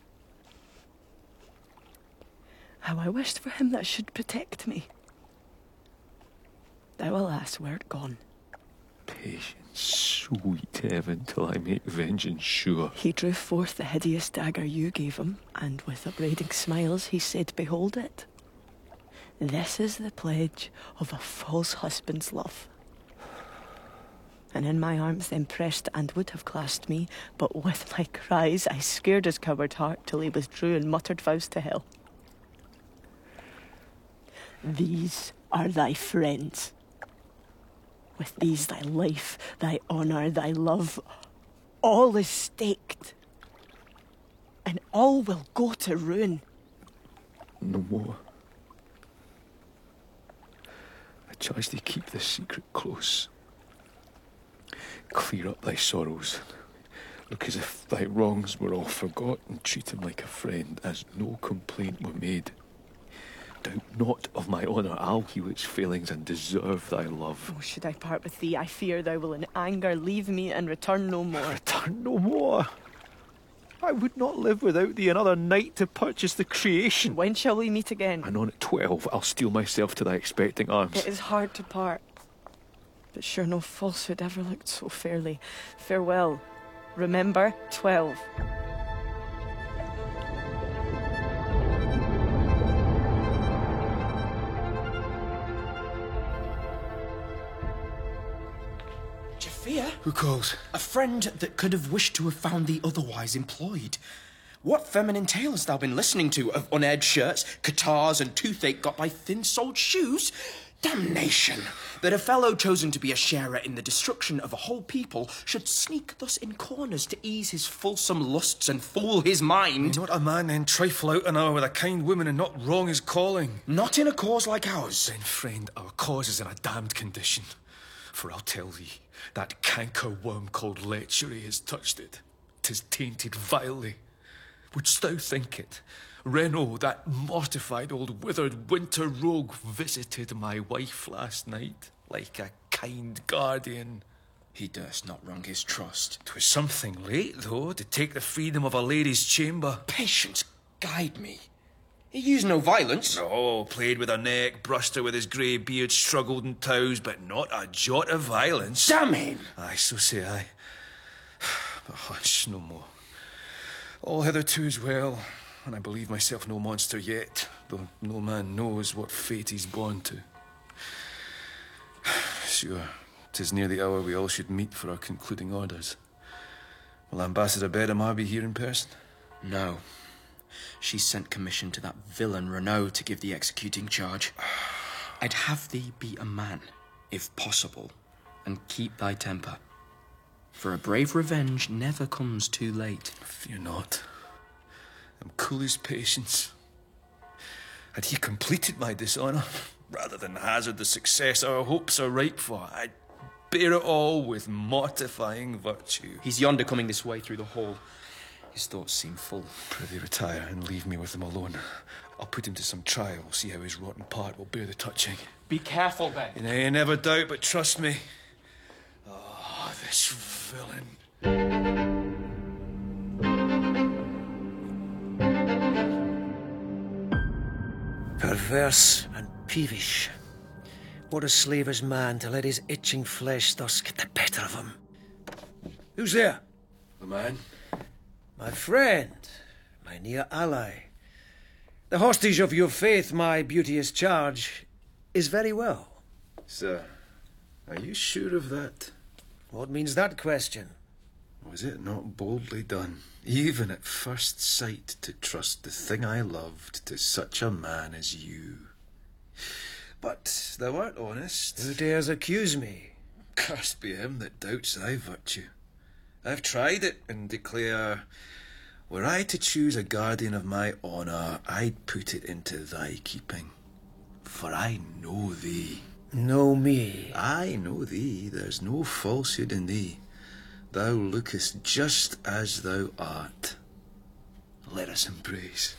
How I wished for him that should protect me. Thou, alas, wert gone. Patience, sweet heaven, till I make vengeance sure. He drew forth the hideous dagger you gave him, and with upbraiding smiles he said, behold it. This is the pledge of a false husband's love. And in my arms then pressed and would have clasped me, but with my cries I scared his coward heart till he withdrew and muttered vows to hell. These are thy friends. With these thy life, thy honour, thy love, all is staked. And all will go to ruin. No more. I charge thee keep this secret close. Clear up thy sorrows. Look as if thy wrongs were all forgot, and treat him like a friend, as no complaint were made. Doubt not of my honour, I'll heal its failings and deserve thy love. Oh, should I part with thee, I fear thou will in anger leave me and return no more. Return no more? I would not live without thee another night to purchase the creation. When shall we meet again? And on at twelve, I'll steel myself to thy expecting arms. It is hard to part, but sure no falsehood ever looked so fairly. Farewell. Remember, twelve. Jaffia? Who calls? A friend that could have wished to have found thee otherwise employed. What feminine tale hast thou been listening to of unaired shirts, catarrhs, and toothache got by thin-soled shoes? Damnation! That a fellow chosen to be a sharer in the destruction of a whole people should sneak thus in corners to ease his fulsome lusts and fool his mind. Not a man then trifle out an hour with a kind woman and not wrong his calling. Not in a cause like ours. Then, friend, our cause is in a damned condition. For I'll tell thee, that canker worm called lechery has touched it. 'Tis tainted vilely. Wouldst thou think it? Renaud, that mortified old withered winter rogue, visited my wife last night like a kind guardian. He durst not wrong his trust. 'Twas something late, though, to take the freedom of a lady's chamber. Patience, guide me. He used no violence. No, played with her neck, brushed her with his grey beard, struggled in tows, but not a jot of violence. Damn him! Aye, so say I. But hush, no more. All hitherto is well, and I believe myself no monster yet, though no man knows what fate he's born to. Sure, 'tis near the hour we all should meet for our concluding orders. Will Ambassador Bedamar be here in person? No. She sent commission to that villain Renaud to give the executing charge. I'd have thee be a man, if possible, and keep thy temper. For a brave revenge never comes too late. Fear not. I'm cool as patience. Had he completed my dishonour, rather than hazard the success our hopes are ripe for, I'd bear it all with mortifying virtue. He's yonder coming this way through the hall. His thoughts seem full. Prithee retire and leave me with him alone. I'll put him to some trial, see how his rotten part will bear the touching. Be careful, Ben. Nay, never doubt, but trust me. Oh, this villain. Perverse and peevish. What a slave is man to let his itching flesh thus get the better of him. Who's there? The man? My friend, my near ally. The hostage of your faith, my beauteous charge, is very well. Sir, are you sure of that? What means that question? Was it not boldly done, even at first sight, to trust the thing I loved to such a man as you? But thou art honest. Who dares accuse me? Cursed be him that doubts thy virtue. I've tried it and declare, were I to choose a guardian of my honour, I'd put it into thy keeping. For I know thee. Know me? I know thee. There's no falsehood in thee. Thou lookest just as thou art. Let us embrace.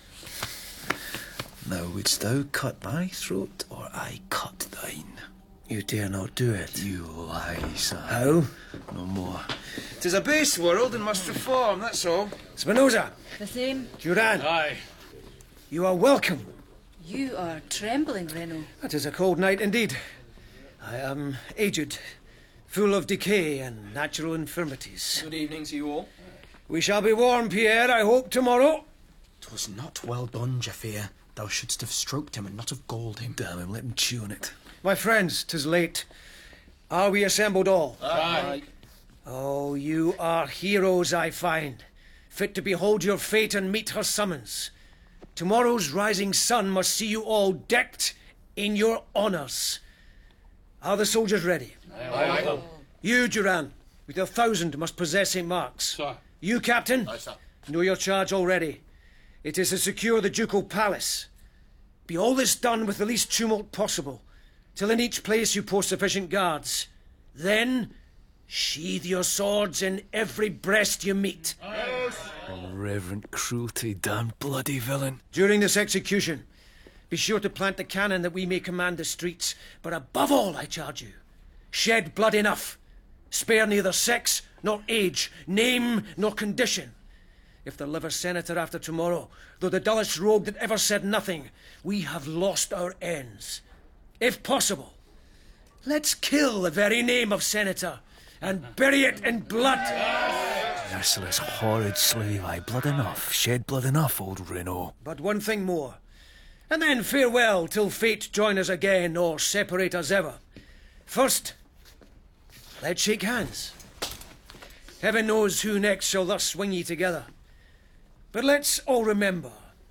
Now, wouldst thou cut my throat, or I cut thine? You dare not do it. You lie, sir. How? No more. 'Tis a base world and must reform, that's all. Spinoza! The same. Duran! Aye. You are welcome. You are trembling, Renaud. It is a cold night indeed. I am aged, full of decay and natural infirmities. Good evening to you all. We shall be warm, Pierre, I hope, tomorrow. 'Twas not well done, Jaffia. Thou shouldst have stroked him and not have galled him. Damn him, let him chew on it. My friends, 'tis late. Are we assembled all? Aye. Oh, you are heroes, I find, fit to behold your fate and meet her summons. Tomorrow's rising sun must see you all decked in your honours. Are the soldiers ready? Aye. Aye. You, Duran, with your thousand must possess Saint Mark's. Sir. You, Captain, Aye, sir. know your charge already. It is to secure the ducal palace. Be all this done with the least tumult possible, till in each place you post sufficient guards. Then sheathe your swords in every breast you meet. Reverent cruelty, damned bloody villain. During this execution, be sure to plant the cannon that we may command the streets. But above all, I charge you, shed blood enough. Spare neither sex nor age, name nor condition. if there live a senator after tomorrow, though the dullest rogue that ever said nothing, we have lost our ends. If possible, let's kill the very name of senator and bury it in blood. Merciless, horrid slave, aye, blood enough, shed blood enough, old Renault. But one thing more, and then farewell till fate join us again or separate us ever. First, let's shake hands. Heaven knows who next shall thus swing ye together. But let's all remember,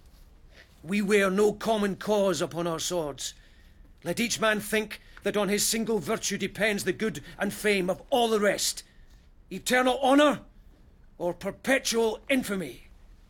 we wear no common cause upon our swords. Let each man think that on his single virtue depends the good and fame of all the rest. Eternal honour or perpetual infamy.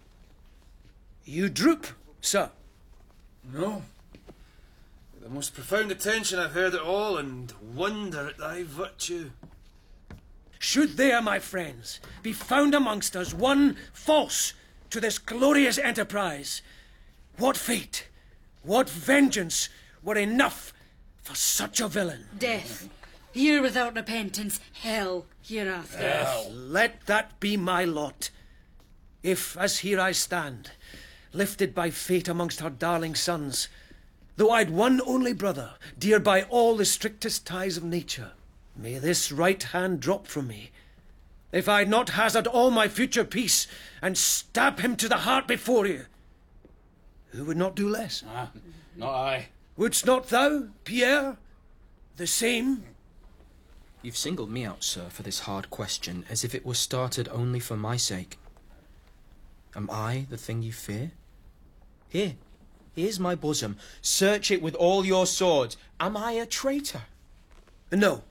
You droop, sir. No. The most profound attention I've heard it all, and wonder at thy virtue. Should there, my friends, be found amongst us one false to this glorious enterprise, what fate, what vengeance were enough for such a villain? Death. Here without repentance, hell hereafter. Hell. Let that be my lot. If, as here I stand, lifted by fate amongst her darling sons, though I'd one only brother, dear by all the strictest ties of nature, may this right hand drop from me. If I'd not hazard all my future peace and stab him to the heart before you, who would not do less? Ah, not I. Wouldst not thou, Pierre? The same? You've singled me out, sir, for this hard question, as if it were started only for my sake. Am I the thing you fear? Here, here's my bosom. Search it with all your swords. Am I a traitor? No.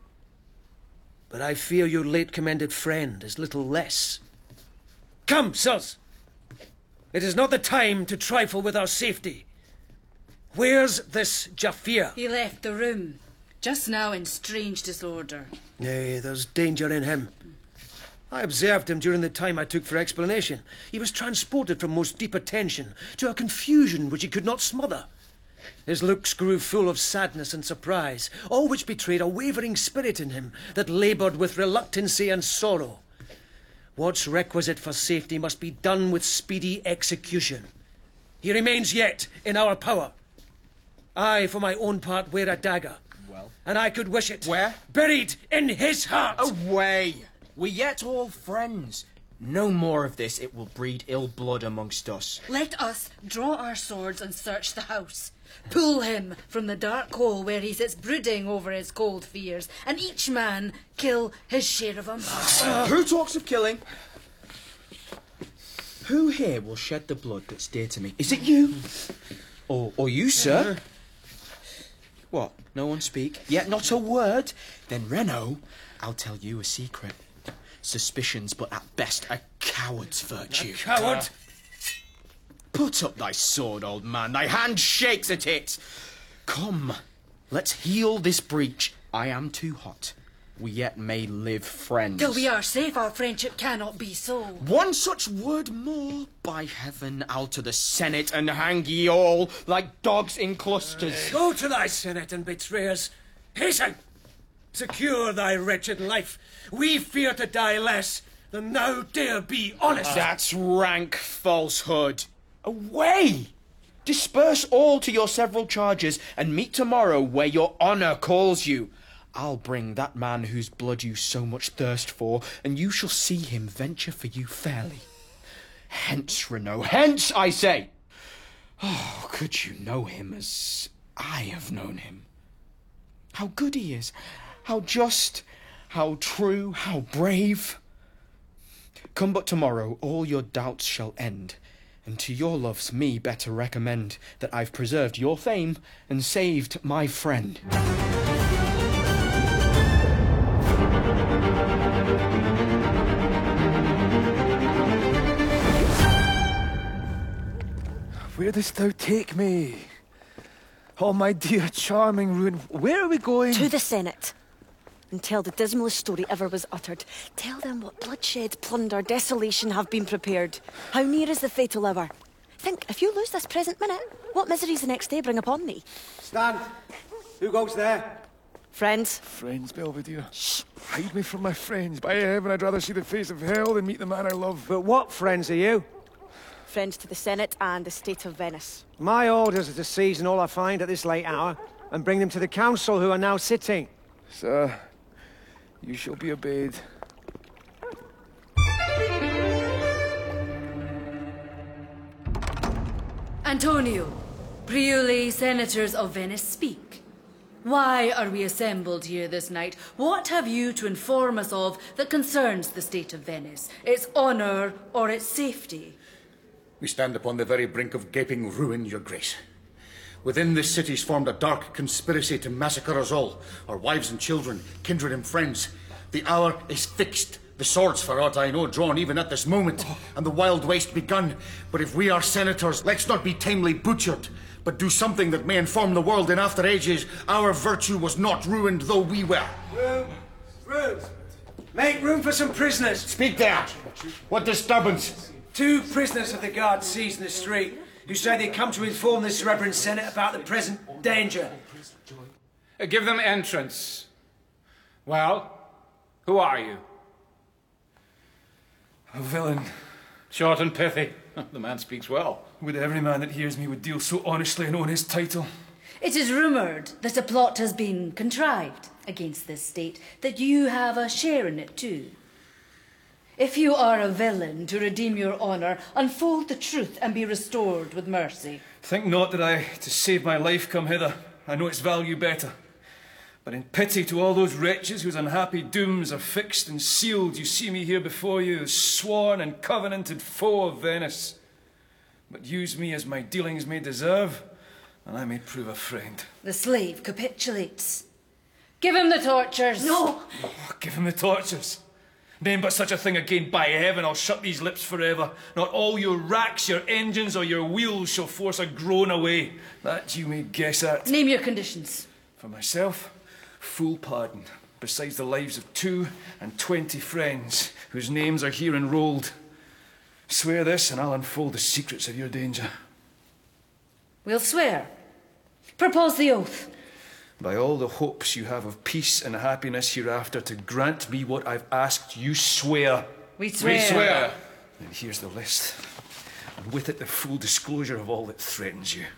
But I fear your late commended friend is little less. Come, sirs. It is not the time to trifle with our safety. Where's this Jaffir? He left the room, just now in strange disorder. Nay, there's danger in him. I observed him during the time I took for explanation. He was transported from most deep attention to a confusion which he could not smother. His looks grew full of sadness and surprise, all which betrayed a wavering spirit in him that laboured with reluctancy and sorrow. What's requisite for safety must be done with speedy execution. He remains yet in our power. I, for my own part, wear a dagger. Well? And I could wish it... Where? Buried in his heart! Away! We're yet all friends. No more of this. It will breed ill blood amongst us. Let us draw our swords and search the house. Pull him from the dark hole where he sits brooding over his cold fears, and each man kill his share of them. Uh, who talks of killing? Who here will shed the blood that's dear to me? Is it you? Or, or you, sir? What? No one speak? Yet not a word? Then, Renault, I'll tell you a secret. Suspicion's but at best a coward's virtue. A coward? Put up thy sword, old man. Thy hand shakes at it. Come, let's heal this breach. I am too hot. We yet may live friends. Till we are safe, our friendship cannot be so. One such word more, by heaven, I'll to the Senate and hang ye all like dogs in clusters. Go to thy Senate and betray us. Hasten! Secure thy wretched life. We fear to die less than thou dare be honest. That's rank falsehood. Away! Disperse all to your several charges and meet tomorrow where your honour calls you. I'll bring that man whose blood you so much thirst for, and you shall see him venture for you fairly. Hence, Renault, hence, I say! Oh, could you know him as I have known him? How good he is, how just, how true, how brave. Come but tomorrow, all your doubts shall end, and to your loves me better recommend that I've preserved your fame and saved my friend. Where dost thou take me? Oh, my dear, charming ruin, where are we going? To the Senate. And tell the dismalest story ever was uttered. Tell them what bloodshed, plunder, desolation have been prepared. How near is the fatal hour? Think, if you lose this present minute, what miseries the next day bring upon thee? Stand! Who goes there? Friends? Friends, Belvedere. Shh. Hide me from my friends. By heaven, I'd rather see the face of hell than meet the man I love. But what friends are you? Friends to the Senate and the State of Venice. My orders are to seize all I find at this late hour and bring them to the council who are now sitting. Sir, you shall be obeyed. Antonio, Priuli, senators of Venice, speak. Why are we assembled here this night? What have you to inform us of that concerns the state of Venice, its honour or its safety? We stand upon the very brink of gaping ruin, Your Grace. Within this city's formed a dark conspiracy to massacre us all, our wives and children, kindred and friends. The hour is fixed. The swords, for aught I know, drawn even at this moment, oh. and the wild waste begun. But if we are senators, let's not be tamely butchered, but do something that may inform the world in after ages our virtue was not ruined, though we were. Room! Room! Make room for some prisoners! Speak there! What disturbance? Two prisoners of the guard seized in the street, who say they come to inform this reverend senate about the present danger. Uh, give them entrance. Well, who are you? A villain. Short and pithy. The man speaks well. Would every man that hears me would deal so honestly and own his title? It is rumoured that a plot has been contrived against this state, that you have a share in it too. If you are a villain to redeem your honour, unfold the truth and be restored with mercy. Think not that I, to save my life, come hither. I know its value better. But in pity to all those wretches whose unhappy dooms are fixed and sealed, you see me here before you, sworn and covenanted foe of Venice. But use me as my dealings may deserve, and I may prove a friend. The slave capitulates. Give him the tortures. No! Oh, give him the tortures. Name but such a thing again, by heaven, I'll shut these lips forever. Not all your racks, your engines, or your wheels shall force a groan away. That you may guess at. Name your conditions. For myself, full pardon, besides the lives of two and twenty friends, whose names are here enrolled. Swear this, and I'll unfold the secrets of your danger. We'll swear. Propose the oath. By all the hopes you have of peace and happiness hereafter, to grant me what I've asked, you swear. We swear. We swear. And here's the list, and with it the full disclosure of all that threatens you.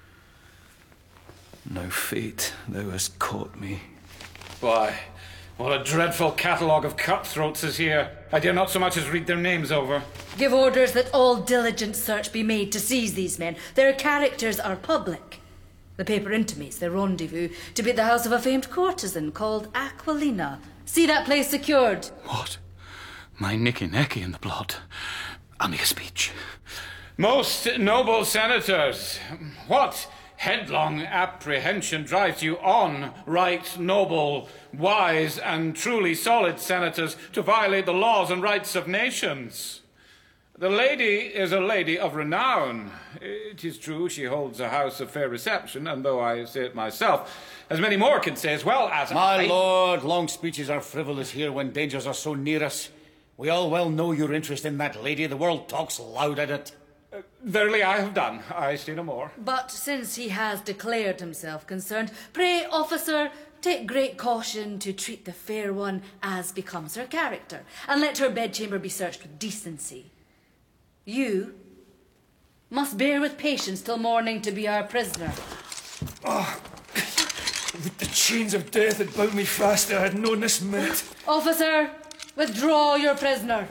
Now, fate, thou hast caught me. Why, what a dreadful catalogue of cutthroats is here. I dare not so much as read their names over. Give orders that all diligent search be made to seize these men. Their characters are public. The paper intimates their rendezvous to be at the house of a famed courtesan called Aquilina. See that place secured. What? My nicky necky in the blood. I'll make a speech. Most noble senators, what headlong apprehension drives you on, right noble, wise, and truly solid senators, to violate the laws and rights of nations? The lady is a lady of renown. It is true she holds a house of fair reception, and though I say it myself, as many more can say as well as My I... lord, long speeches are frivolous here when dangers are so near us. We all well know your interest in that lady. The world talks loud at it. Uh, verily I have done. I say no more. But since he has declared himself concerned, pray, officer, take great caution to treat the fair one as becomes her character, and let her bedchamber be searched with decency. You must bear with patience till morning to be our prisoner. Oh, the chains of death had bound me faster. I had known this minute. Officer, withdraw your prisoner.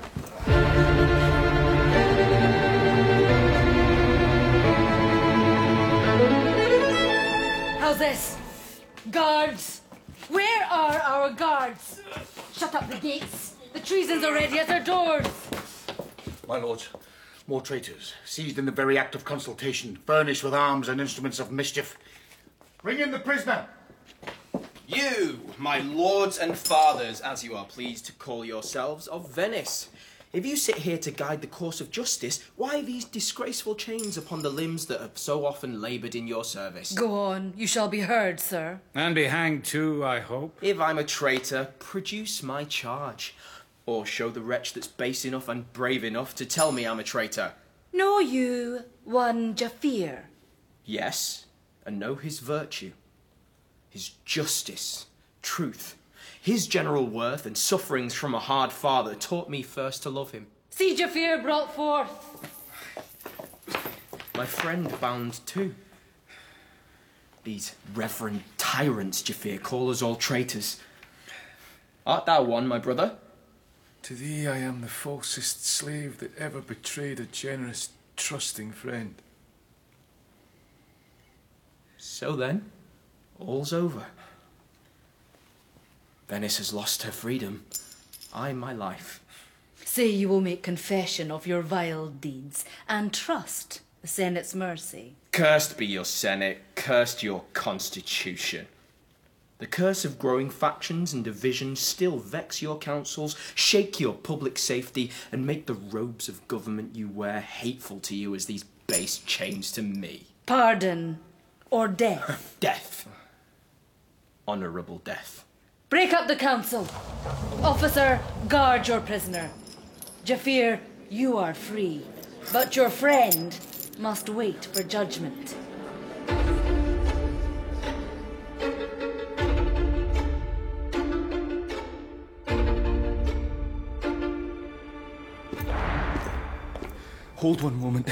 How's this? Guards! Where are our guards? Shut up the gates. The treason's already at their doors. My lords, more traitors, seized in the very act of consultation, furnished with arms and instruments of mischief. Bring in the prisoner. You, my lords and fathers, as you are pleased to call yourselves, of Venice. If you sit here to guide the course of justice, why these disgraceful chains upon the limbs that have so often laboured in your service? Go on, you shall be heard, sir. And be hanged too, I hope. If I'm a traitor, produce my charge. Or show the wretch that's base enough and brave enough to tell me I'm a traitor. Know you one Jafir? Yes, and know his virtue. His justice, truth. His general worth and sufferings from a hard father taught me first to love him. See Jaffir brought forth. My friend bound too. These reverend tyrants, Jaffir, call us all traitors. Art thou one, my brother? To thee I am the falsest slave that ever betrayed a generous, trusting friend. So then, all's over. Venice has lost her freedom, I my life. Say you will make confession of your vile deeds and trust the Senate's mercy. Cursed be your Senate, cursed your constitution. The curse of growing factions and divisions still vex your councils, shake your public safety, and make the robes of government you wear hateful to you as these base chains to me. Pardon or death? Death. Honourable death. Break up the council. Officer, guard your prisoner. Jaffir, you are free, but your friend must wait for judgment. Hold one moment.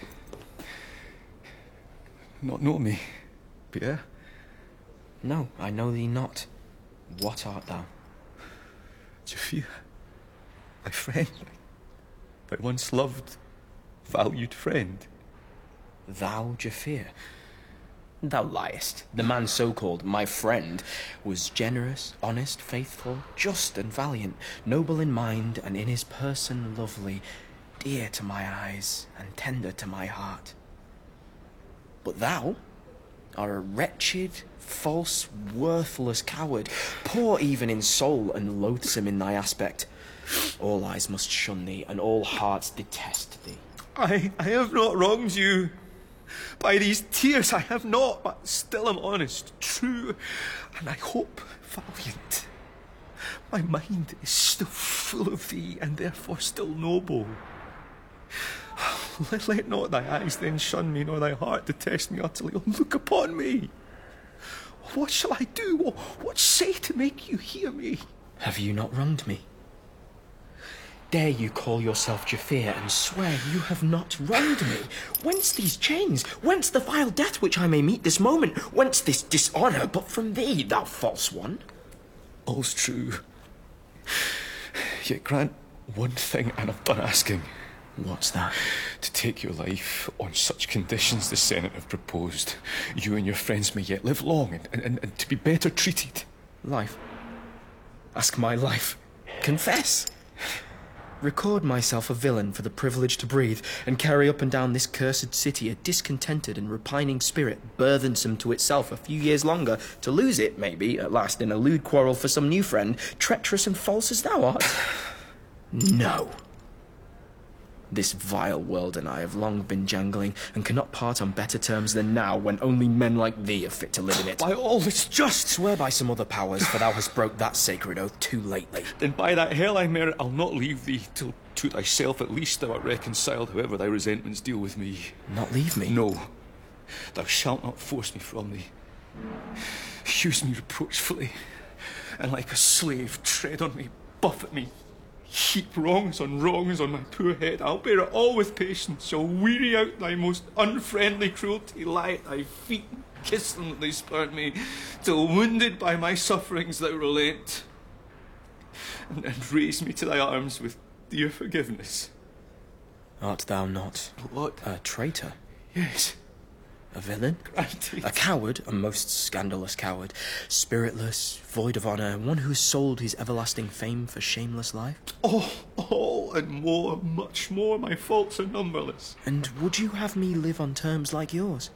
Not know me, Pierre? No, I know thee not. What art thou? Jaffir, my friend, my once loved, valued friend. Thou, Jaffir? Thou liest. The man so-called my friend was generous, honest, faithful, just and valiant, noble in mind, and in his person lovely, dear to my eyes and tender to my heart. But thou are a wretched, false, worthless coward, poor even in soul and loathsome in thy aspect. All eyes must shun thee, and all hearts detest thee. I, I have not wronged you. By these tears I have not, but still am honest, true, and I hope valiant. My mind is still full of thee, and therefore still noble. Let, let not thy eyes then shun me, nor thy heart detest me utterly. Oh, look upon me. What shall I do? What, what say to make you hear me? Have you not wronged me? Dare you call yourself Jaffir and swear you have not wronged me? Whence these chains? Whence the vile death which I may meet this moment? Whence this dishonour but from thee, thou false one? All's true. Yet grant one thing, and I'm done asking. What's that? To take your life on such conditions the Senate have proposed. You and your friends may yet live long and, and, and to be better treated. Life? Ask my life. Confess. Record myself a villain for the privilege to breathe, and carry up and down this cursed city a discontented and repining spirit, burthensome to itself a few years longer, to lose it, maybe, at last in a lewd quarrel for some new friend, treacherous and false as thou art? No. This vile world and I have long been jangling, and cannot part on better terms than now, when only men like thee are fit to live in it. By all that's just! Swear by some other powers, for thou hast broke that sacred oath too lately. Then by that hell I merit, I'll not leave thee, till to thyself at least thou art reconciled, however thy resentments deal with me. Not leave me? No. Thou shalt not force me from thee. Use me reproachfully, and like a slave tread on me, buffet me, heap wrongs on wrongs on my poor head. I'll bear it all with patience, shall weary out thy most unfriendly cruelty, lie at thy feet, and kiss them that they spurn me, till wounded by my sufferings thou relent, and, and raise me to thy arms with dear forgiveness. Art thou not what? A traitor? Yes. A villain? Granted. A coward, a most scandalous coward, spiritless, void of honour, one who has sold his everlasting fame for shameless life? Oh, all and more, much more, my faults are numberless. And would you have me live on terms like yours?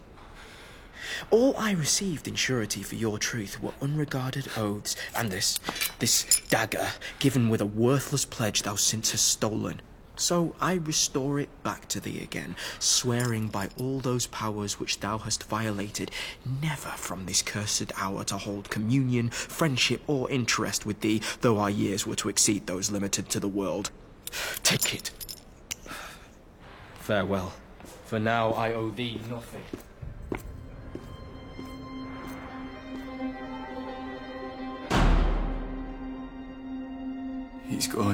All I received in surety for your truth were unregarded oaths, and this, this dagger, given with a worthless pledge thou since hast stolen. So I restore it back to thee again, swearing by all those powers which thou hast violated, never from this cursed hour to hold communion, friendship, or interest with thee, though our years were to exceed those limited to the world. Take it. Farewell, for now I owe thee nothing. He's gone.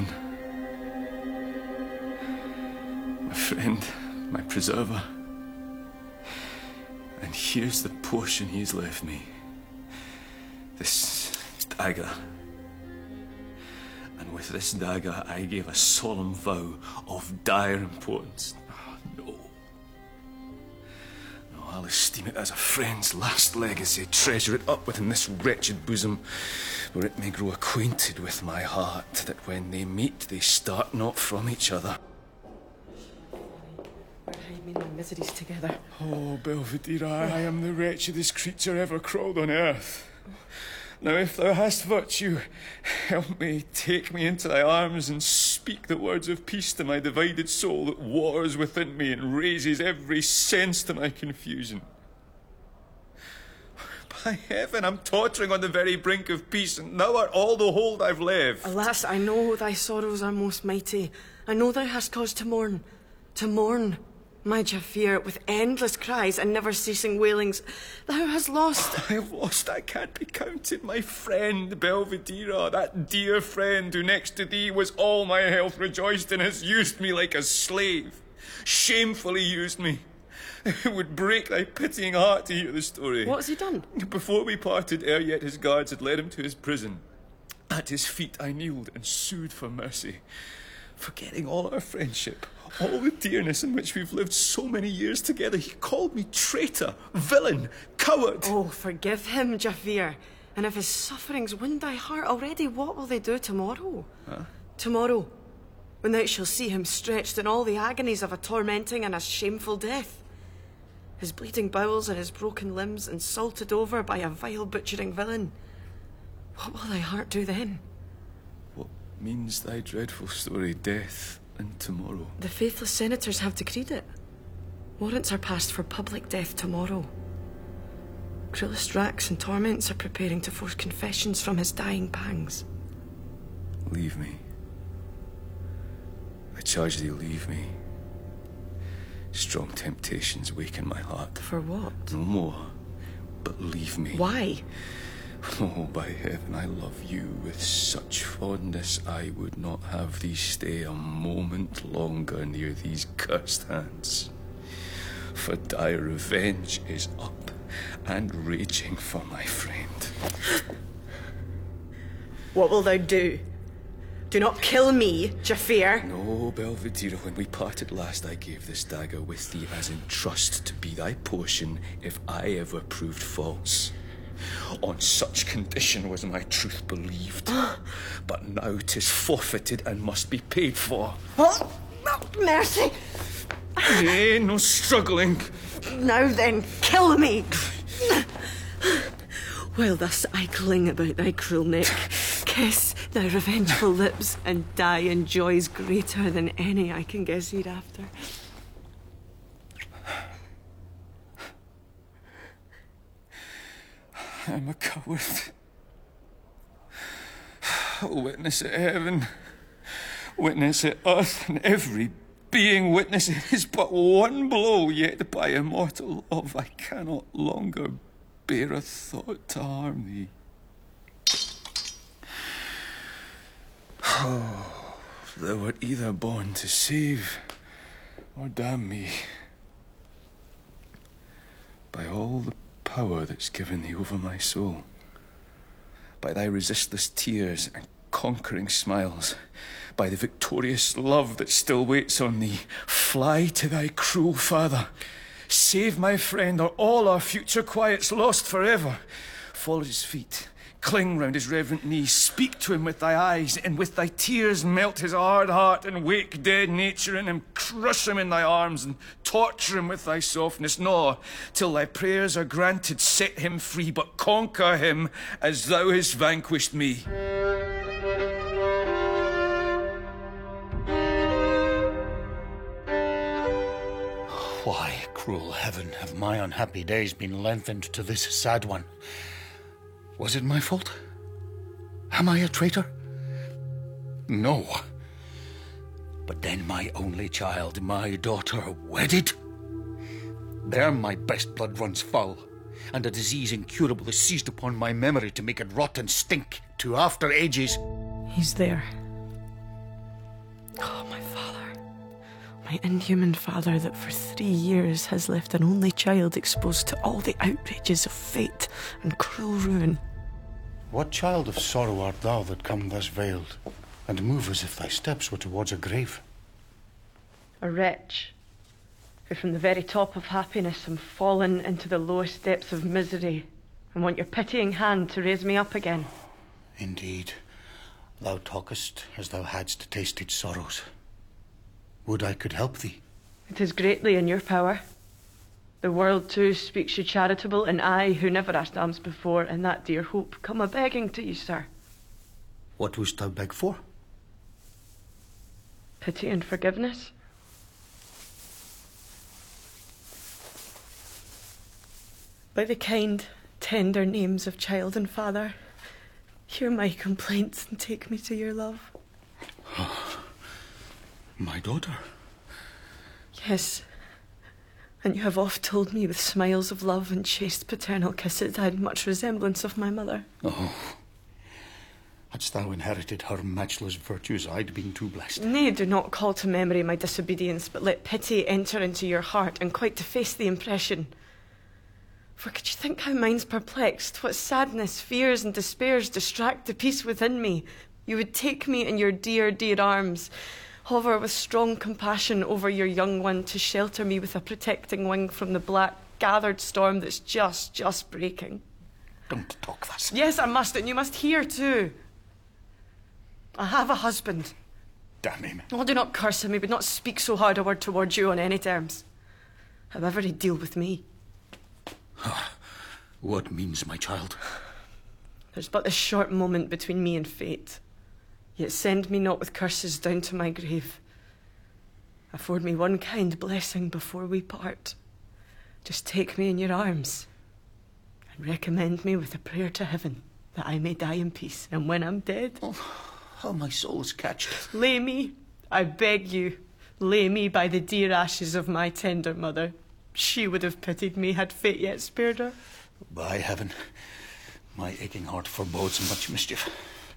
My friend, my preserver. And here's the portion he's left me. This dagger. And with this dagger I gave a solemn vow of dire importance. Oh, no. No, I'll esteem it as a friend's last legacy, treasure it up within this wretched bosom, where it may grow acquainted with my heart, that when they meet they start not from each other. We're hiding our miseries together. Oh, Belvedere, I am the wretchedest creature ever crawled on earth. Now, if thou hast virtue, help me, take me into thy arms and speak the words of peace to my divided soul that wars within me and raises every sense to my confusion. By heaven, I'm tottering on the very brink of peace, and thou art all the hold I've left. Alas, I know thy sorrows are most mighty. I know thou hast cause to mourn. To mourn, my Jafir, with endless cries and never-ceasing wailings. Thou hast lost... I have lost, I can't be counted, my friend Belvedere, that dear friend who next to thee was all my health rejoiced in, has used me like a slave. Shamefully used me. It would break thy pitying heart to hear the story. What has he done? Before we parted, ere yet his guards had led him to his prison, at his feet I kneeled and sued for mercy, forgetting all our friendship, all the dearness in which we've lived so many years together. He called me traitor, villain, coward. Oh, forgive him, Jafir. And if his sufferings wound thy heart already, what will they do tomorrow? Huh? Tomorrow, when thou shalt see him stretched in all the agonies of a tormenting and a shameful death. His bleeding bowels and his broken limbs insulted over by a vile butchering villain. What will thy heart do then? What means thy dreadful story, death and tomorrow? The faithless senators have decreed it. Warrants are passed for public death tomorrow. Cruelest racks and torments are preparing to force confessions from his dying pangs. Leave me. I charge thee, leave me. Strong temptations waken my heart. For what? No more, but leave me. Why? Oh, by heaven, I love you with such fondness I would not have thee stay a moment longer near these cursed hands. For dire revenge is up and raging for my friend. What will thou do? Do not kill me, Jafir. No, Belvedere, when we parted last I gave this dagger with thee as in trust to be thy portion if I ever proved false. On such condition was my truth believed. But now 'tis forfeited and must be paid for. Oh, mercy! Nay, no struggling. Now then, kill me! While thus I cling about thy cruel neck, kiss thy revengeful lips, and die in joys greater than any I can guess hereafter. I'm a coward. Witness it, heaven. Witness it, earth, and every being witness it is but one blow, yet by immortal love I cannot longer bear a thought to harm thee. Oh, thou wert either born to save or damn me. By all the power that's given thee over my soul, by thy resistless tears and conquering smiles, by the victorious love that still waits on thee, fly to thy cruel father. Save my friend, or all our future quiet's lost forever. Fall at his feet, cling round his reverent knees, speak to him with thy eyes, and with thy tears melt his hard heart and wake dead nature in him. Crush him in thy arms and torture him with thy softness, nor, till thy prayers are granted, set him free, but conquer him as thou hast vanquished me. Why, cruel heaven, have my unhappy days been lengthened to this sad one? Was it my fault? Am I a traitor? No. But then my only child, my daughter, wedded? There my best blood runs foul, and a disease incurable is seized upon my memory to make it rot and stink to after ages. He's there. Oh, my father. My inhuman father that for three years has left an only child exposed to all the outrages of fate and cruel ruin. What child of sorrow art thou that come thus veiled, and move as if thy steps were towards a grave? A wretch, who from the very top of happiness am fallen into the lowest depths of misery, and want your pitying hand to raise me up again. Indeed, thou talkest as thou hadst tasted sorrows. Would I could help thee. It is greatly in your power. The world too speaks you charitable, and I, who never asked alms before, in that dear hope, come a begging to you, sir. What wouldst thou beg for? Pity and forgiveness. By the kind, tender names of child and father, hear my complaints and take me to your love. My daughter? Yes. And you have oft told me with smiles of love and chaste paternal kisses I had much resemblance of my mother. Oh. Hadst thou inherited her matchless virtues, I'd been too blessed. Nay, do not call to memory my disobedience, but let pity enter into your heart and quite deface the impression. For could you think how mine's perplexed, what sadness, fears and despairs distract the peace within me, you would take me in your dear, dear arms, hover with strong compassion over your young one to shelter me with a protecting wing from the black, gathered storm that's just, just breaking. Don't talk thus. Yes, I must, and you must hear too. I have a husband. Damn him. Oh, do not curse him. He would not speak so hard a word towards you on any terms. However, he'd deal with me. What means, my child? There's but this short moment between me and fate. Yet send me not with curses down to my grave. Afford me one kind blessing before we part. Just take me in your arms and recommend me with a prayer to heaven that I may die in peace. And when I'm dead... Oh, how my soul's catched. Lay me, I beg you, lay me by the dear ashes of my tender mother. She would have pitied me had fate yet spared her. By heaven, my aching heart forebodes much mischief.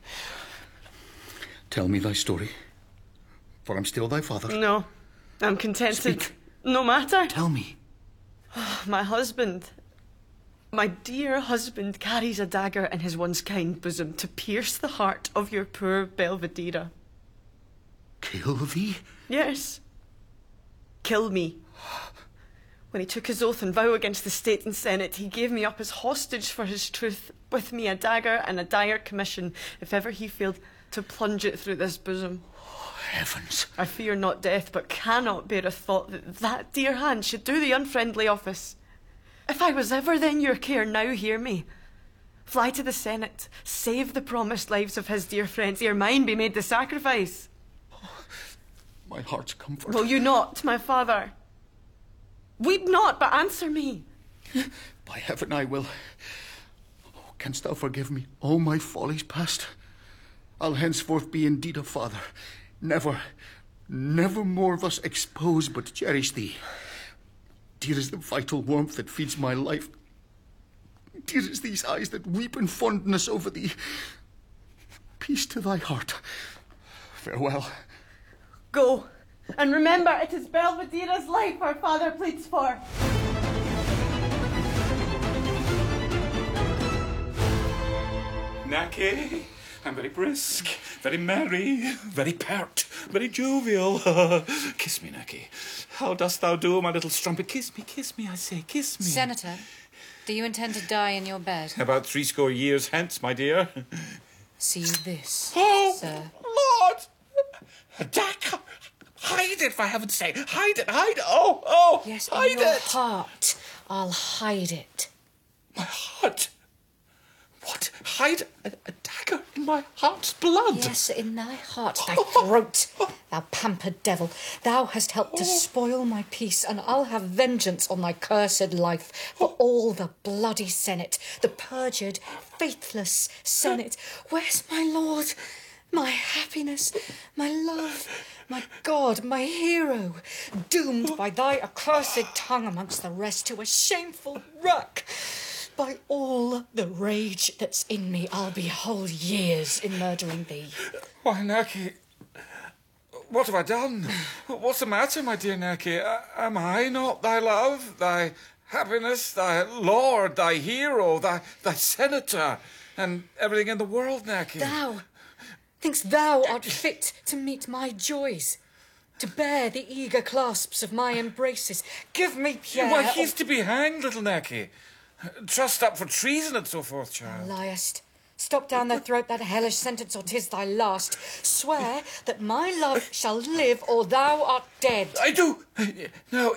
Tell me thy story, for I'm still thy father. No, I'm contented. Speak. No matter. Tell me. My husband, my dear husband, carries a dagger in his once kind bosom to pierce the heart of your poor Belvedere. Kill thee? Yes. Kill me. When he took his oath and vow against the state and senate, he gave me up as hostage for his truth, with me a dagger and a dire commission, if ever he failed to plunge it through this bosom. Oh, heavens. I fear not death, but cannot bear a thought that that dear hand should do the unfriendly office. If I was ever then your care, now hear me. Fly to the senate, save the promised lives of his dear friends, ere mine be made the sacrifice. Oh, my heart's comfort. Will you not, my father? Weep not, but answer me. By heaven, I will. Oh, canst thou forgive me all my follies past? I'll henceforth be indeed a father. Never, never more thus expose but cherish thee. Dear is the vital warmth that feeds my life. Dear is these eyes that weep in fondness over thee. Peace to thy heart. Farewell. Go. And remember, it is Belvedere's life our father pleads for. Naki, I'm very brisk, very merry, very pert, very jovial. Kiss me, Naki. How dost thou do, my little strumpet? Kiss me, kiss me, I say, kiss me. Senator, do you intend to die in your bed? About threescore years hence, my dear. See this, oh, sir. Lord! A dagger! Hide it, for heaven's sake! Hide it, hide it! Oh, oh! Yes, hide in your it! heart. I'll hide it. My heart? What? Hide a, a dagger in my heart's blood? Yes, in thy heart, thy throat, thou pampered devil. Thou hast helped to spoil my peace, and I'll have vengeance on thy cursed life for all the bloody senate, the perjured, faithless senate. Where's my lord? My happiness, my love, my God, my hero, doomed by thy accursed tongue amongst the rest to a shameful ruck. By all the rage that's in me, I'll be whole years in murdering thee. Why, Naki, what have I done? What's the matter, my dear Necky? Am I not thy love, thy happiness, thy lord, thy hero, thy, thy senator, and everything in the world, Necky? Thou, think'st thou art fit to meet my joys? To bear the eager clasps of my embraces? Give me Pierre. Why, he's to be hanged, little Necky. Trussed up for treason and so forth, child. Thou liest. Stop down thy throat that hellish sentence, or 'tis thy last. Swear that my love shall live, or thou art dead. I do. Now,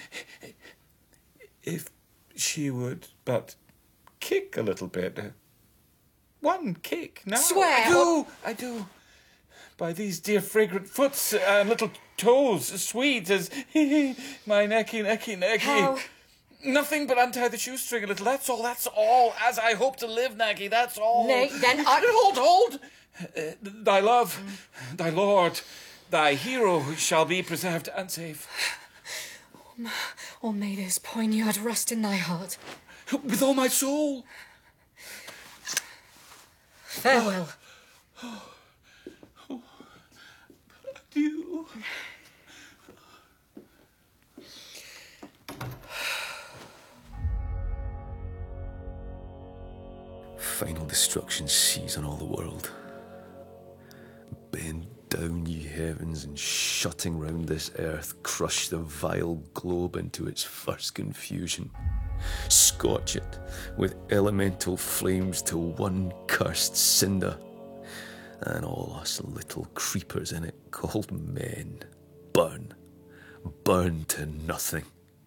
if she would but kick a little bit. One kick, now. Swear. I do, I do. By these dear fragrant foots and little toes, as sweet as my necky, necky, necky. How? Nothing but untie the shoestring a little, that's all, that's all. As I hope to live, Necky, that's all. Nay, then I... Hold, hold! Uh, thy love, mm. thy lord, thy hero shall be preserved and safe. Or may this poignard rust in thy heart. With all my soul. Farewell. Oh, oh, oh. Adieu. Final destruction seize on all the world. Bend down, ye heavens, and shutting round this earth, crush the vile globe into its first confusion. Scorch it with elemental flames to one cursed cinder, and all us little creepers in it called men burn, burn to nothing.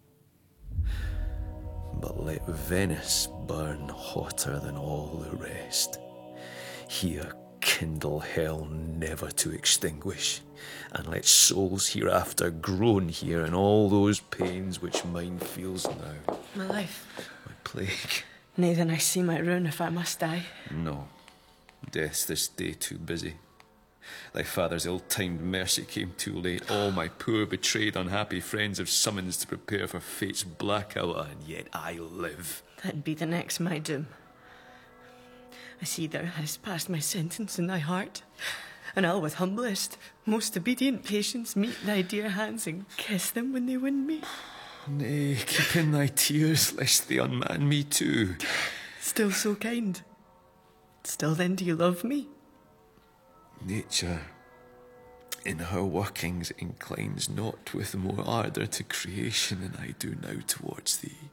But let Venice burn hotter than all the rest. Here kindle hell never to extinguish, and let souls hereafter groan here in all those pains which mine feels now. My life. My plague. Nay, then I see my ruin if I must die. No, death's this day too busy. Thy father's ill-timed mercy came too late. All my poor, betrayed, unhappy friends have summons to prepare for fate's black hour, and yet I live. That'd be the next my doom. I see thou hast passed my sentence in thy heart, and I'll with humblest, most obedient patience meet thy dear hands and kiss them when they win me. Nay, keep in thy tears, lest they unman me too. Still so kind. Still then do you love me? Nature, in her workings, inclines not with more ardour to creation than I do now towards thee.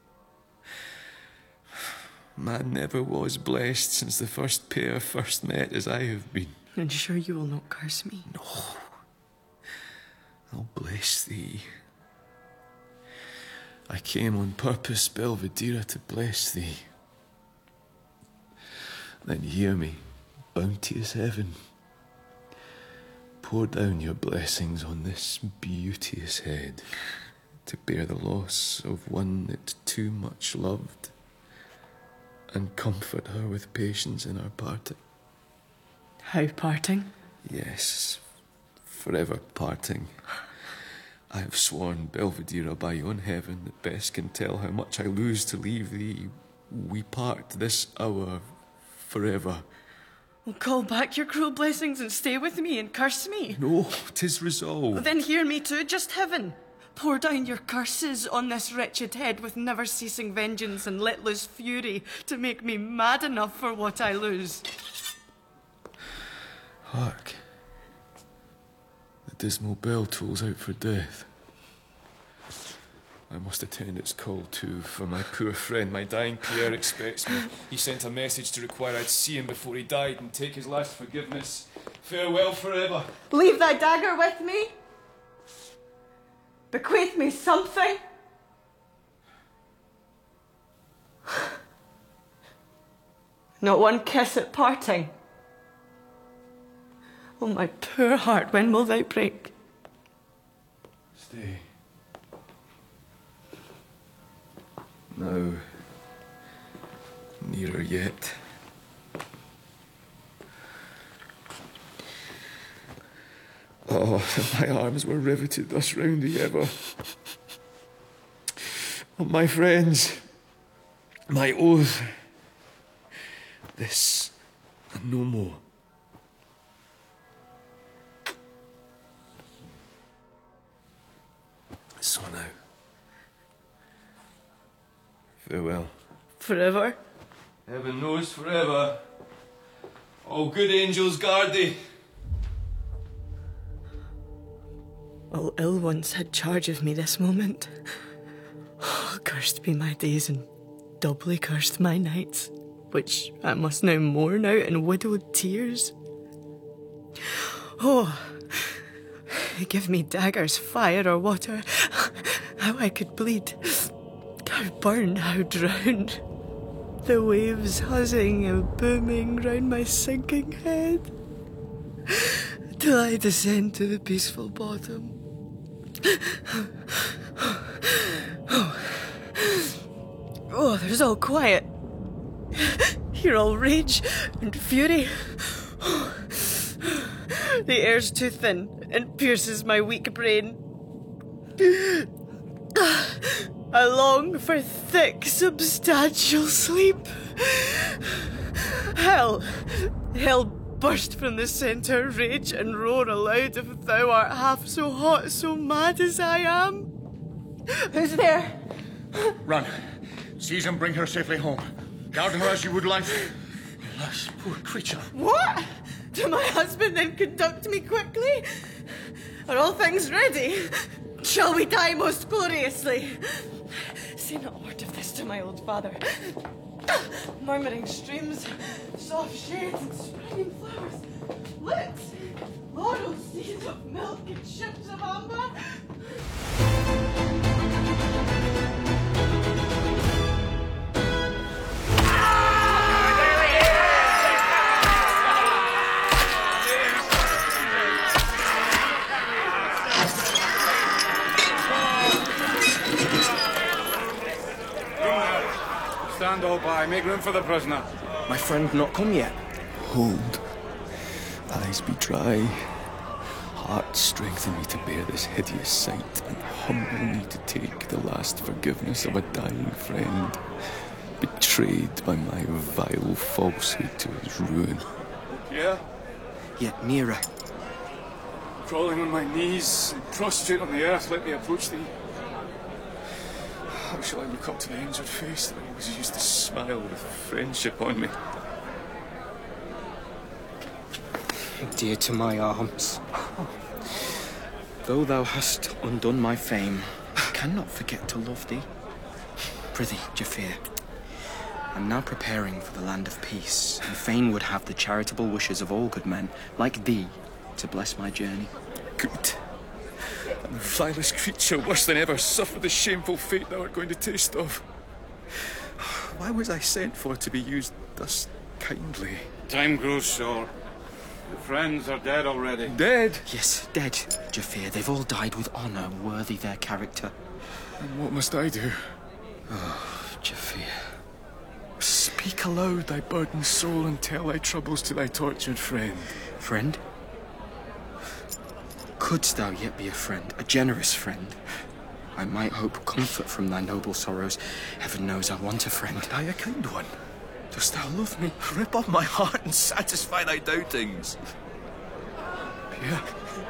Man never was blessed since the first pair first met as I have been. And sure you will not curse me? No. I'll bless thee. I came on purpose, Belvedere, to bless thee. Then hear me, bounteous heaven. Pour down your blessings on this beauteous head, to bear the loss of one that too much loved, and comfort her with patience in our parting. How parting? Yes, forever parting. I have sworn, Belvedere, by yon heaven that best can tell how much I lose to leave thee, we part this hour forever. Well, call back your cruel blessings and stay with me and curse me. No, 'tis resolved. Then hear me too, just heaven. Pour down your curses on this wretched head with never-ceasing vengeance and let loose fury to make me mad enough for what I lose. Hark. The dismal bell tolls out for death. I must attend its call too, for my poor friend, my dying Pierre, expects me. He sent a message to require I'd see him before he died and take his last forgiveness. Farewell forever. Leave thy dagger with me. Bequeath me something. Not one kiss at parting. Oh, my poor heart, when will thou break? Stay. Now, nearer yet. Oh, that my arms were riveted thus round thee ever. Oh, my friends, my oath, this and no more. Farewell. Forever? Heaven knows forever. All good angels guard thee. All ill ones had charge of me this moment. Oh, cursed be my days and doubly cursed my nights, which I must now mourn out in widowed tears. Oh, give me daggers, fire or water, how I could bleed, how burn, how drown. The waves huzzing and booming round my sinking head, till I descend to the peaceful bottom. Oh, there's all quiet. Here all rage and fury. The air's too thin and pierces my weak brain. I long for thick, substantial sleep. Hell, hell burst from the centre, rage and roar aloud if thou art half so hot, so mad as I am. Who's there? Run. Seize and bring her safely home. Guard her as you would life. Alas, poor creature. What? To my husband, then conduct me quickly? Are all things ready? Shall we die most gloriously? Say not a word of this to my old father. Murmuring streams, soft shades and springing flowers, lips, laurel seeds of milk and ships of amber. Stand all by. Make room for the prisoner. My friend not come yet? Hold. Eyes be dry. Heart strengthen me to bear this hideous sight, and humble me to take the last forgiveness of a dying friend, betrayed by my vile falsehood to his ruin. Yeah? Yet nearer. Crawling on my knees, prostrate on the earth, let me approach thee. How shall I look up to the injured face that always used to smile with friendship on me? Dear to my arms, though thou hast undone my fame, I cannot forget to love thee. Prithee, Jaffir, I'm now preparing for the land of peace, and fain would have the charitable wishes of all good men, like thee, to bless my journey. Good. And the vilest creature, worse than ever, suffer the shameful fate thou art going to taste of. Why was I sent for to be used thus kindly? Time grows short. The friends are dead already. Dead? Yes, dead, Jaffir. They've all died with honour worthy their character. And what must I do? Oh, Jaffir. Speak aloud thy burdened soul and tell thy troubles to thy tortured friend. Friend? Couldst thou yet be a friend, a generous friend? I might hope comfort from thy noble sorrows. Heaven knows I want a friend. Am I a kind one? Dost thou love me? Rip off my heart and satisfy thy doubtings. Pierre.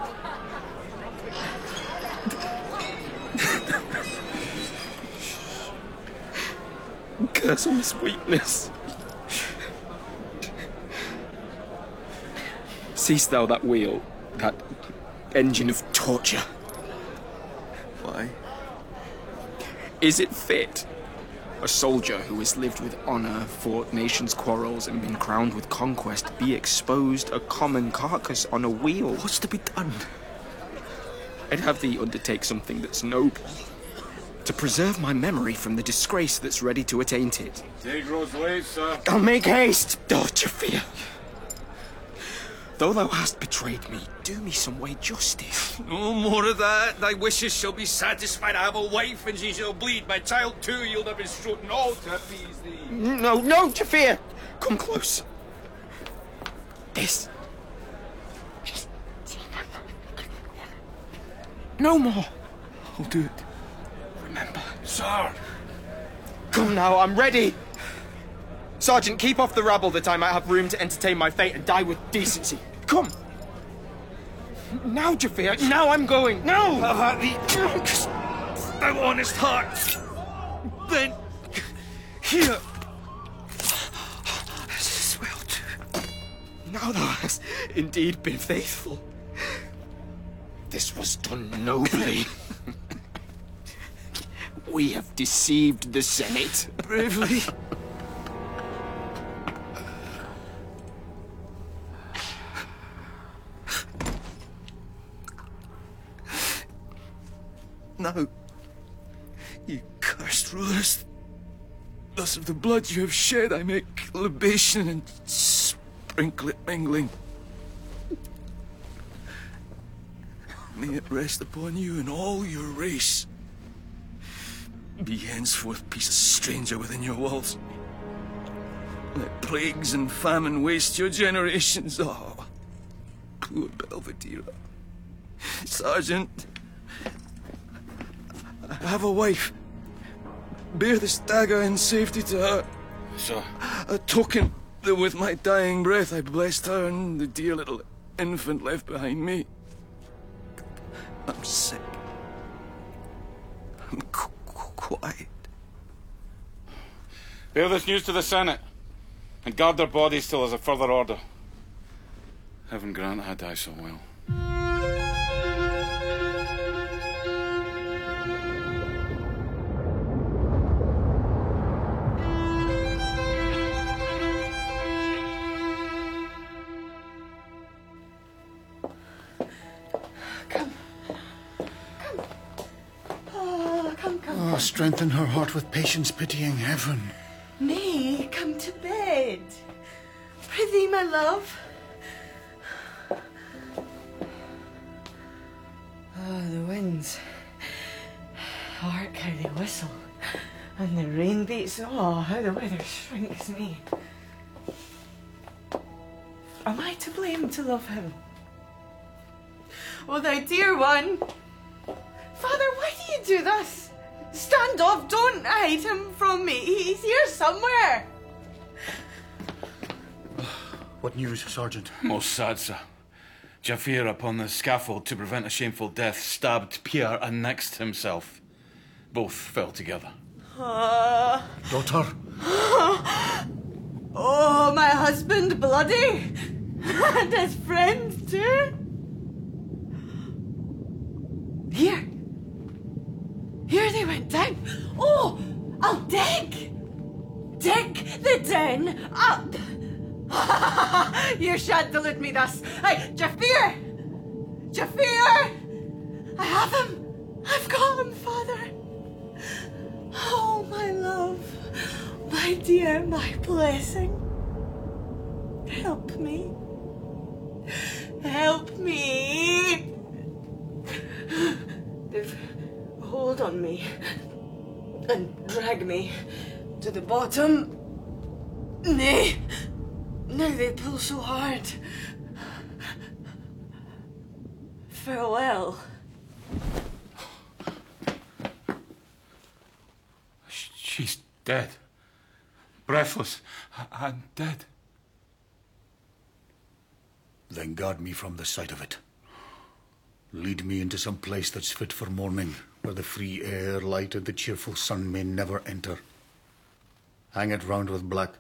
Curse on this weakness. Cease thou that wheel, that engine of torture. Why? Is it fit? A soldier who has lived with honour, fought nations' quarrels, and been crowned with conquest, be exposed a common carcass on a wheel? What's to be done? I'd have thee undertake something that's noble, to preserve my memory from the disgrace that's ready to attaint it. Day grows late, sir. I'll make haste, oh, Jaffir. Though thou hast betrayed me, do me some way justice. No more of that. Thy wishes shall be satisfied. I have a wife, and she shall bleed. My child, too, you'll have been stroking all to appease thee. No, no, Jaffir! Come close. This. No more. I'll do it. Remember. Sir! Come now, I'm ready. Sergeant, keep off the rabble that I might have room to entertain my fate and die with decency. Come! Now, Jaffir, now I'm going! Now! Have at thee, thou honest heart! Then Here! This is well too. Now thou hast indeed been faithful. This was done nobly. We have deceived the Senate bravely. Now, you cursed rulers, thus of the blood you have shed I make libation and sprinkle it mingling. May it rest upon you and all your race. Be henceforth peace a stranger within your walls. Let plagues and famine waste your generations. Oh, poor Belvedere. Sergeant, I have a wife. Bear this dagger in safety to her. Sir. A token that with my dying breath I blessed her and the dear little infant left behind me. I'm sick. I'm qu qu quiet. Bear this news to the Senate, and guard their bodies till as a further order. Heaven grant I die so well. Oh, strengthen her heart with patience, pitying heaven. Nay, come to bed. Prithee, my love. Oh, the winds. Hark how they whistle. And the rain beats. Oh, how the weather shrinks me. Am I to blame to love him? Oh, thou dear one. Father, why do you do thus? Stand off, don't hide him from me. He's here somewhere. What news, Sergeant? Most sad, sir. Jafir upon the scaffold to prevent a shameful death stabbed Pierre and next himself. Both fell together. Uh, Daughter? Oh, my husband bloody. And his friend too. Here. Here they went down. Oh, I'll dig. Dig the den up. You shan't delude me thus. Hey, Jafir! Jafir! I have him. I've got him, Father. Oh, my love. My dear, my blessing. Help me. Help me. They've hold on me and drag me to the bottom. Nay, now they pull so hard. Farewell. She's dead. Breathless and dead. Then guard me from the sight of it. Lead me into some place that's fit for mourning, where the free air, light, and the cheerful sun may never enter. Hang it round with black.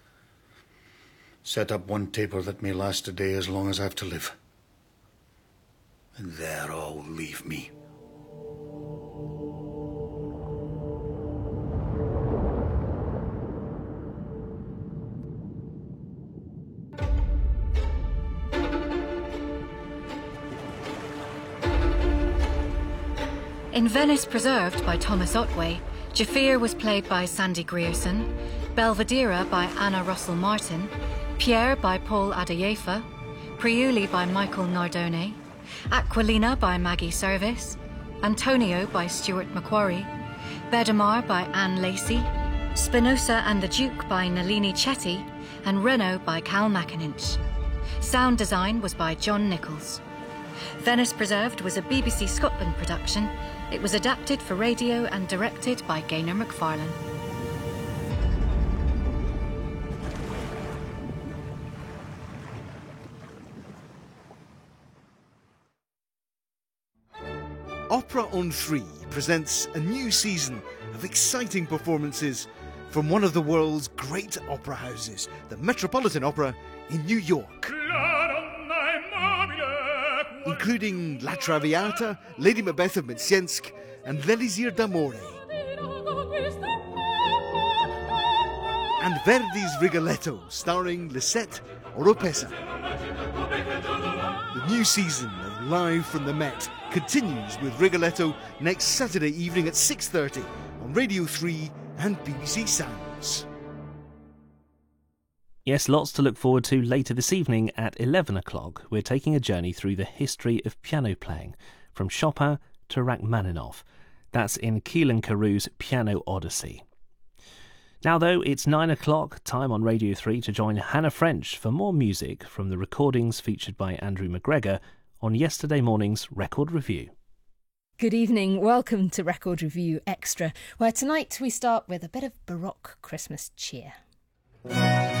Set up one taper that may last a day as long as I have to live. And there all leave me. In Venice Preserved by Thomas Otway, Jafir was played by Sandy Grierson, Belvedere by Anna Russell Martin, Pierre by Paul Adeyefa, Priuli by Michael Nardone, Aquilina by Maggie Service, Antonio by Stuart Macquarie, Bedamar by Anne Lacey, Spinoza and the Duke by Nalini Chetty, and Renault by Cal McIninch. Sound design was by John Nichols. Venice Preserved was a B B C Scotland production. It was adapted for radio and directed by Gaynor McFarlane. Opera on three presents a new season of exciting performances from one of the world's great opera houses, the Metropolitan Opera in New York. Including La Traviata, Lady Macbeth of Mtsensk, and L'Elisir d'Amore. And Verdi's Rigoletto, starring Lisette Oropesa. The new season of Live from the Met continues with Rigoletto next Saturday evening at six thirty on Radio three and B B C Sounds. Yes, lots to look forward to later this evening at eleven o'clock. We're taking a journey through the history of piano playing, from Chopin to Rachmaninoff. That's in Keelan Carews' Piano Odyssey. Now, though, it's nine o'clock, time on Radio three to join Hannah French for more music from the recordings featured by Andrew McGregor on yesterday morning's Record Review. Good evening, welcome to Record Review Extra, where tonight we start with a bit of Baroque Christmas cheer.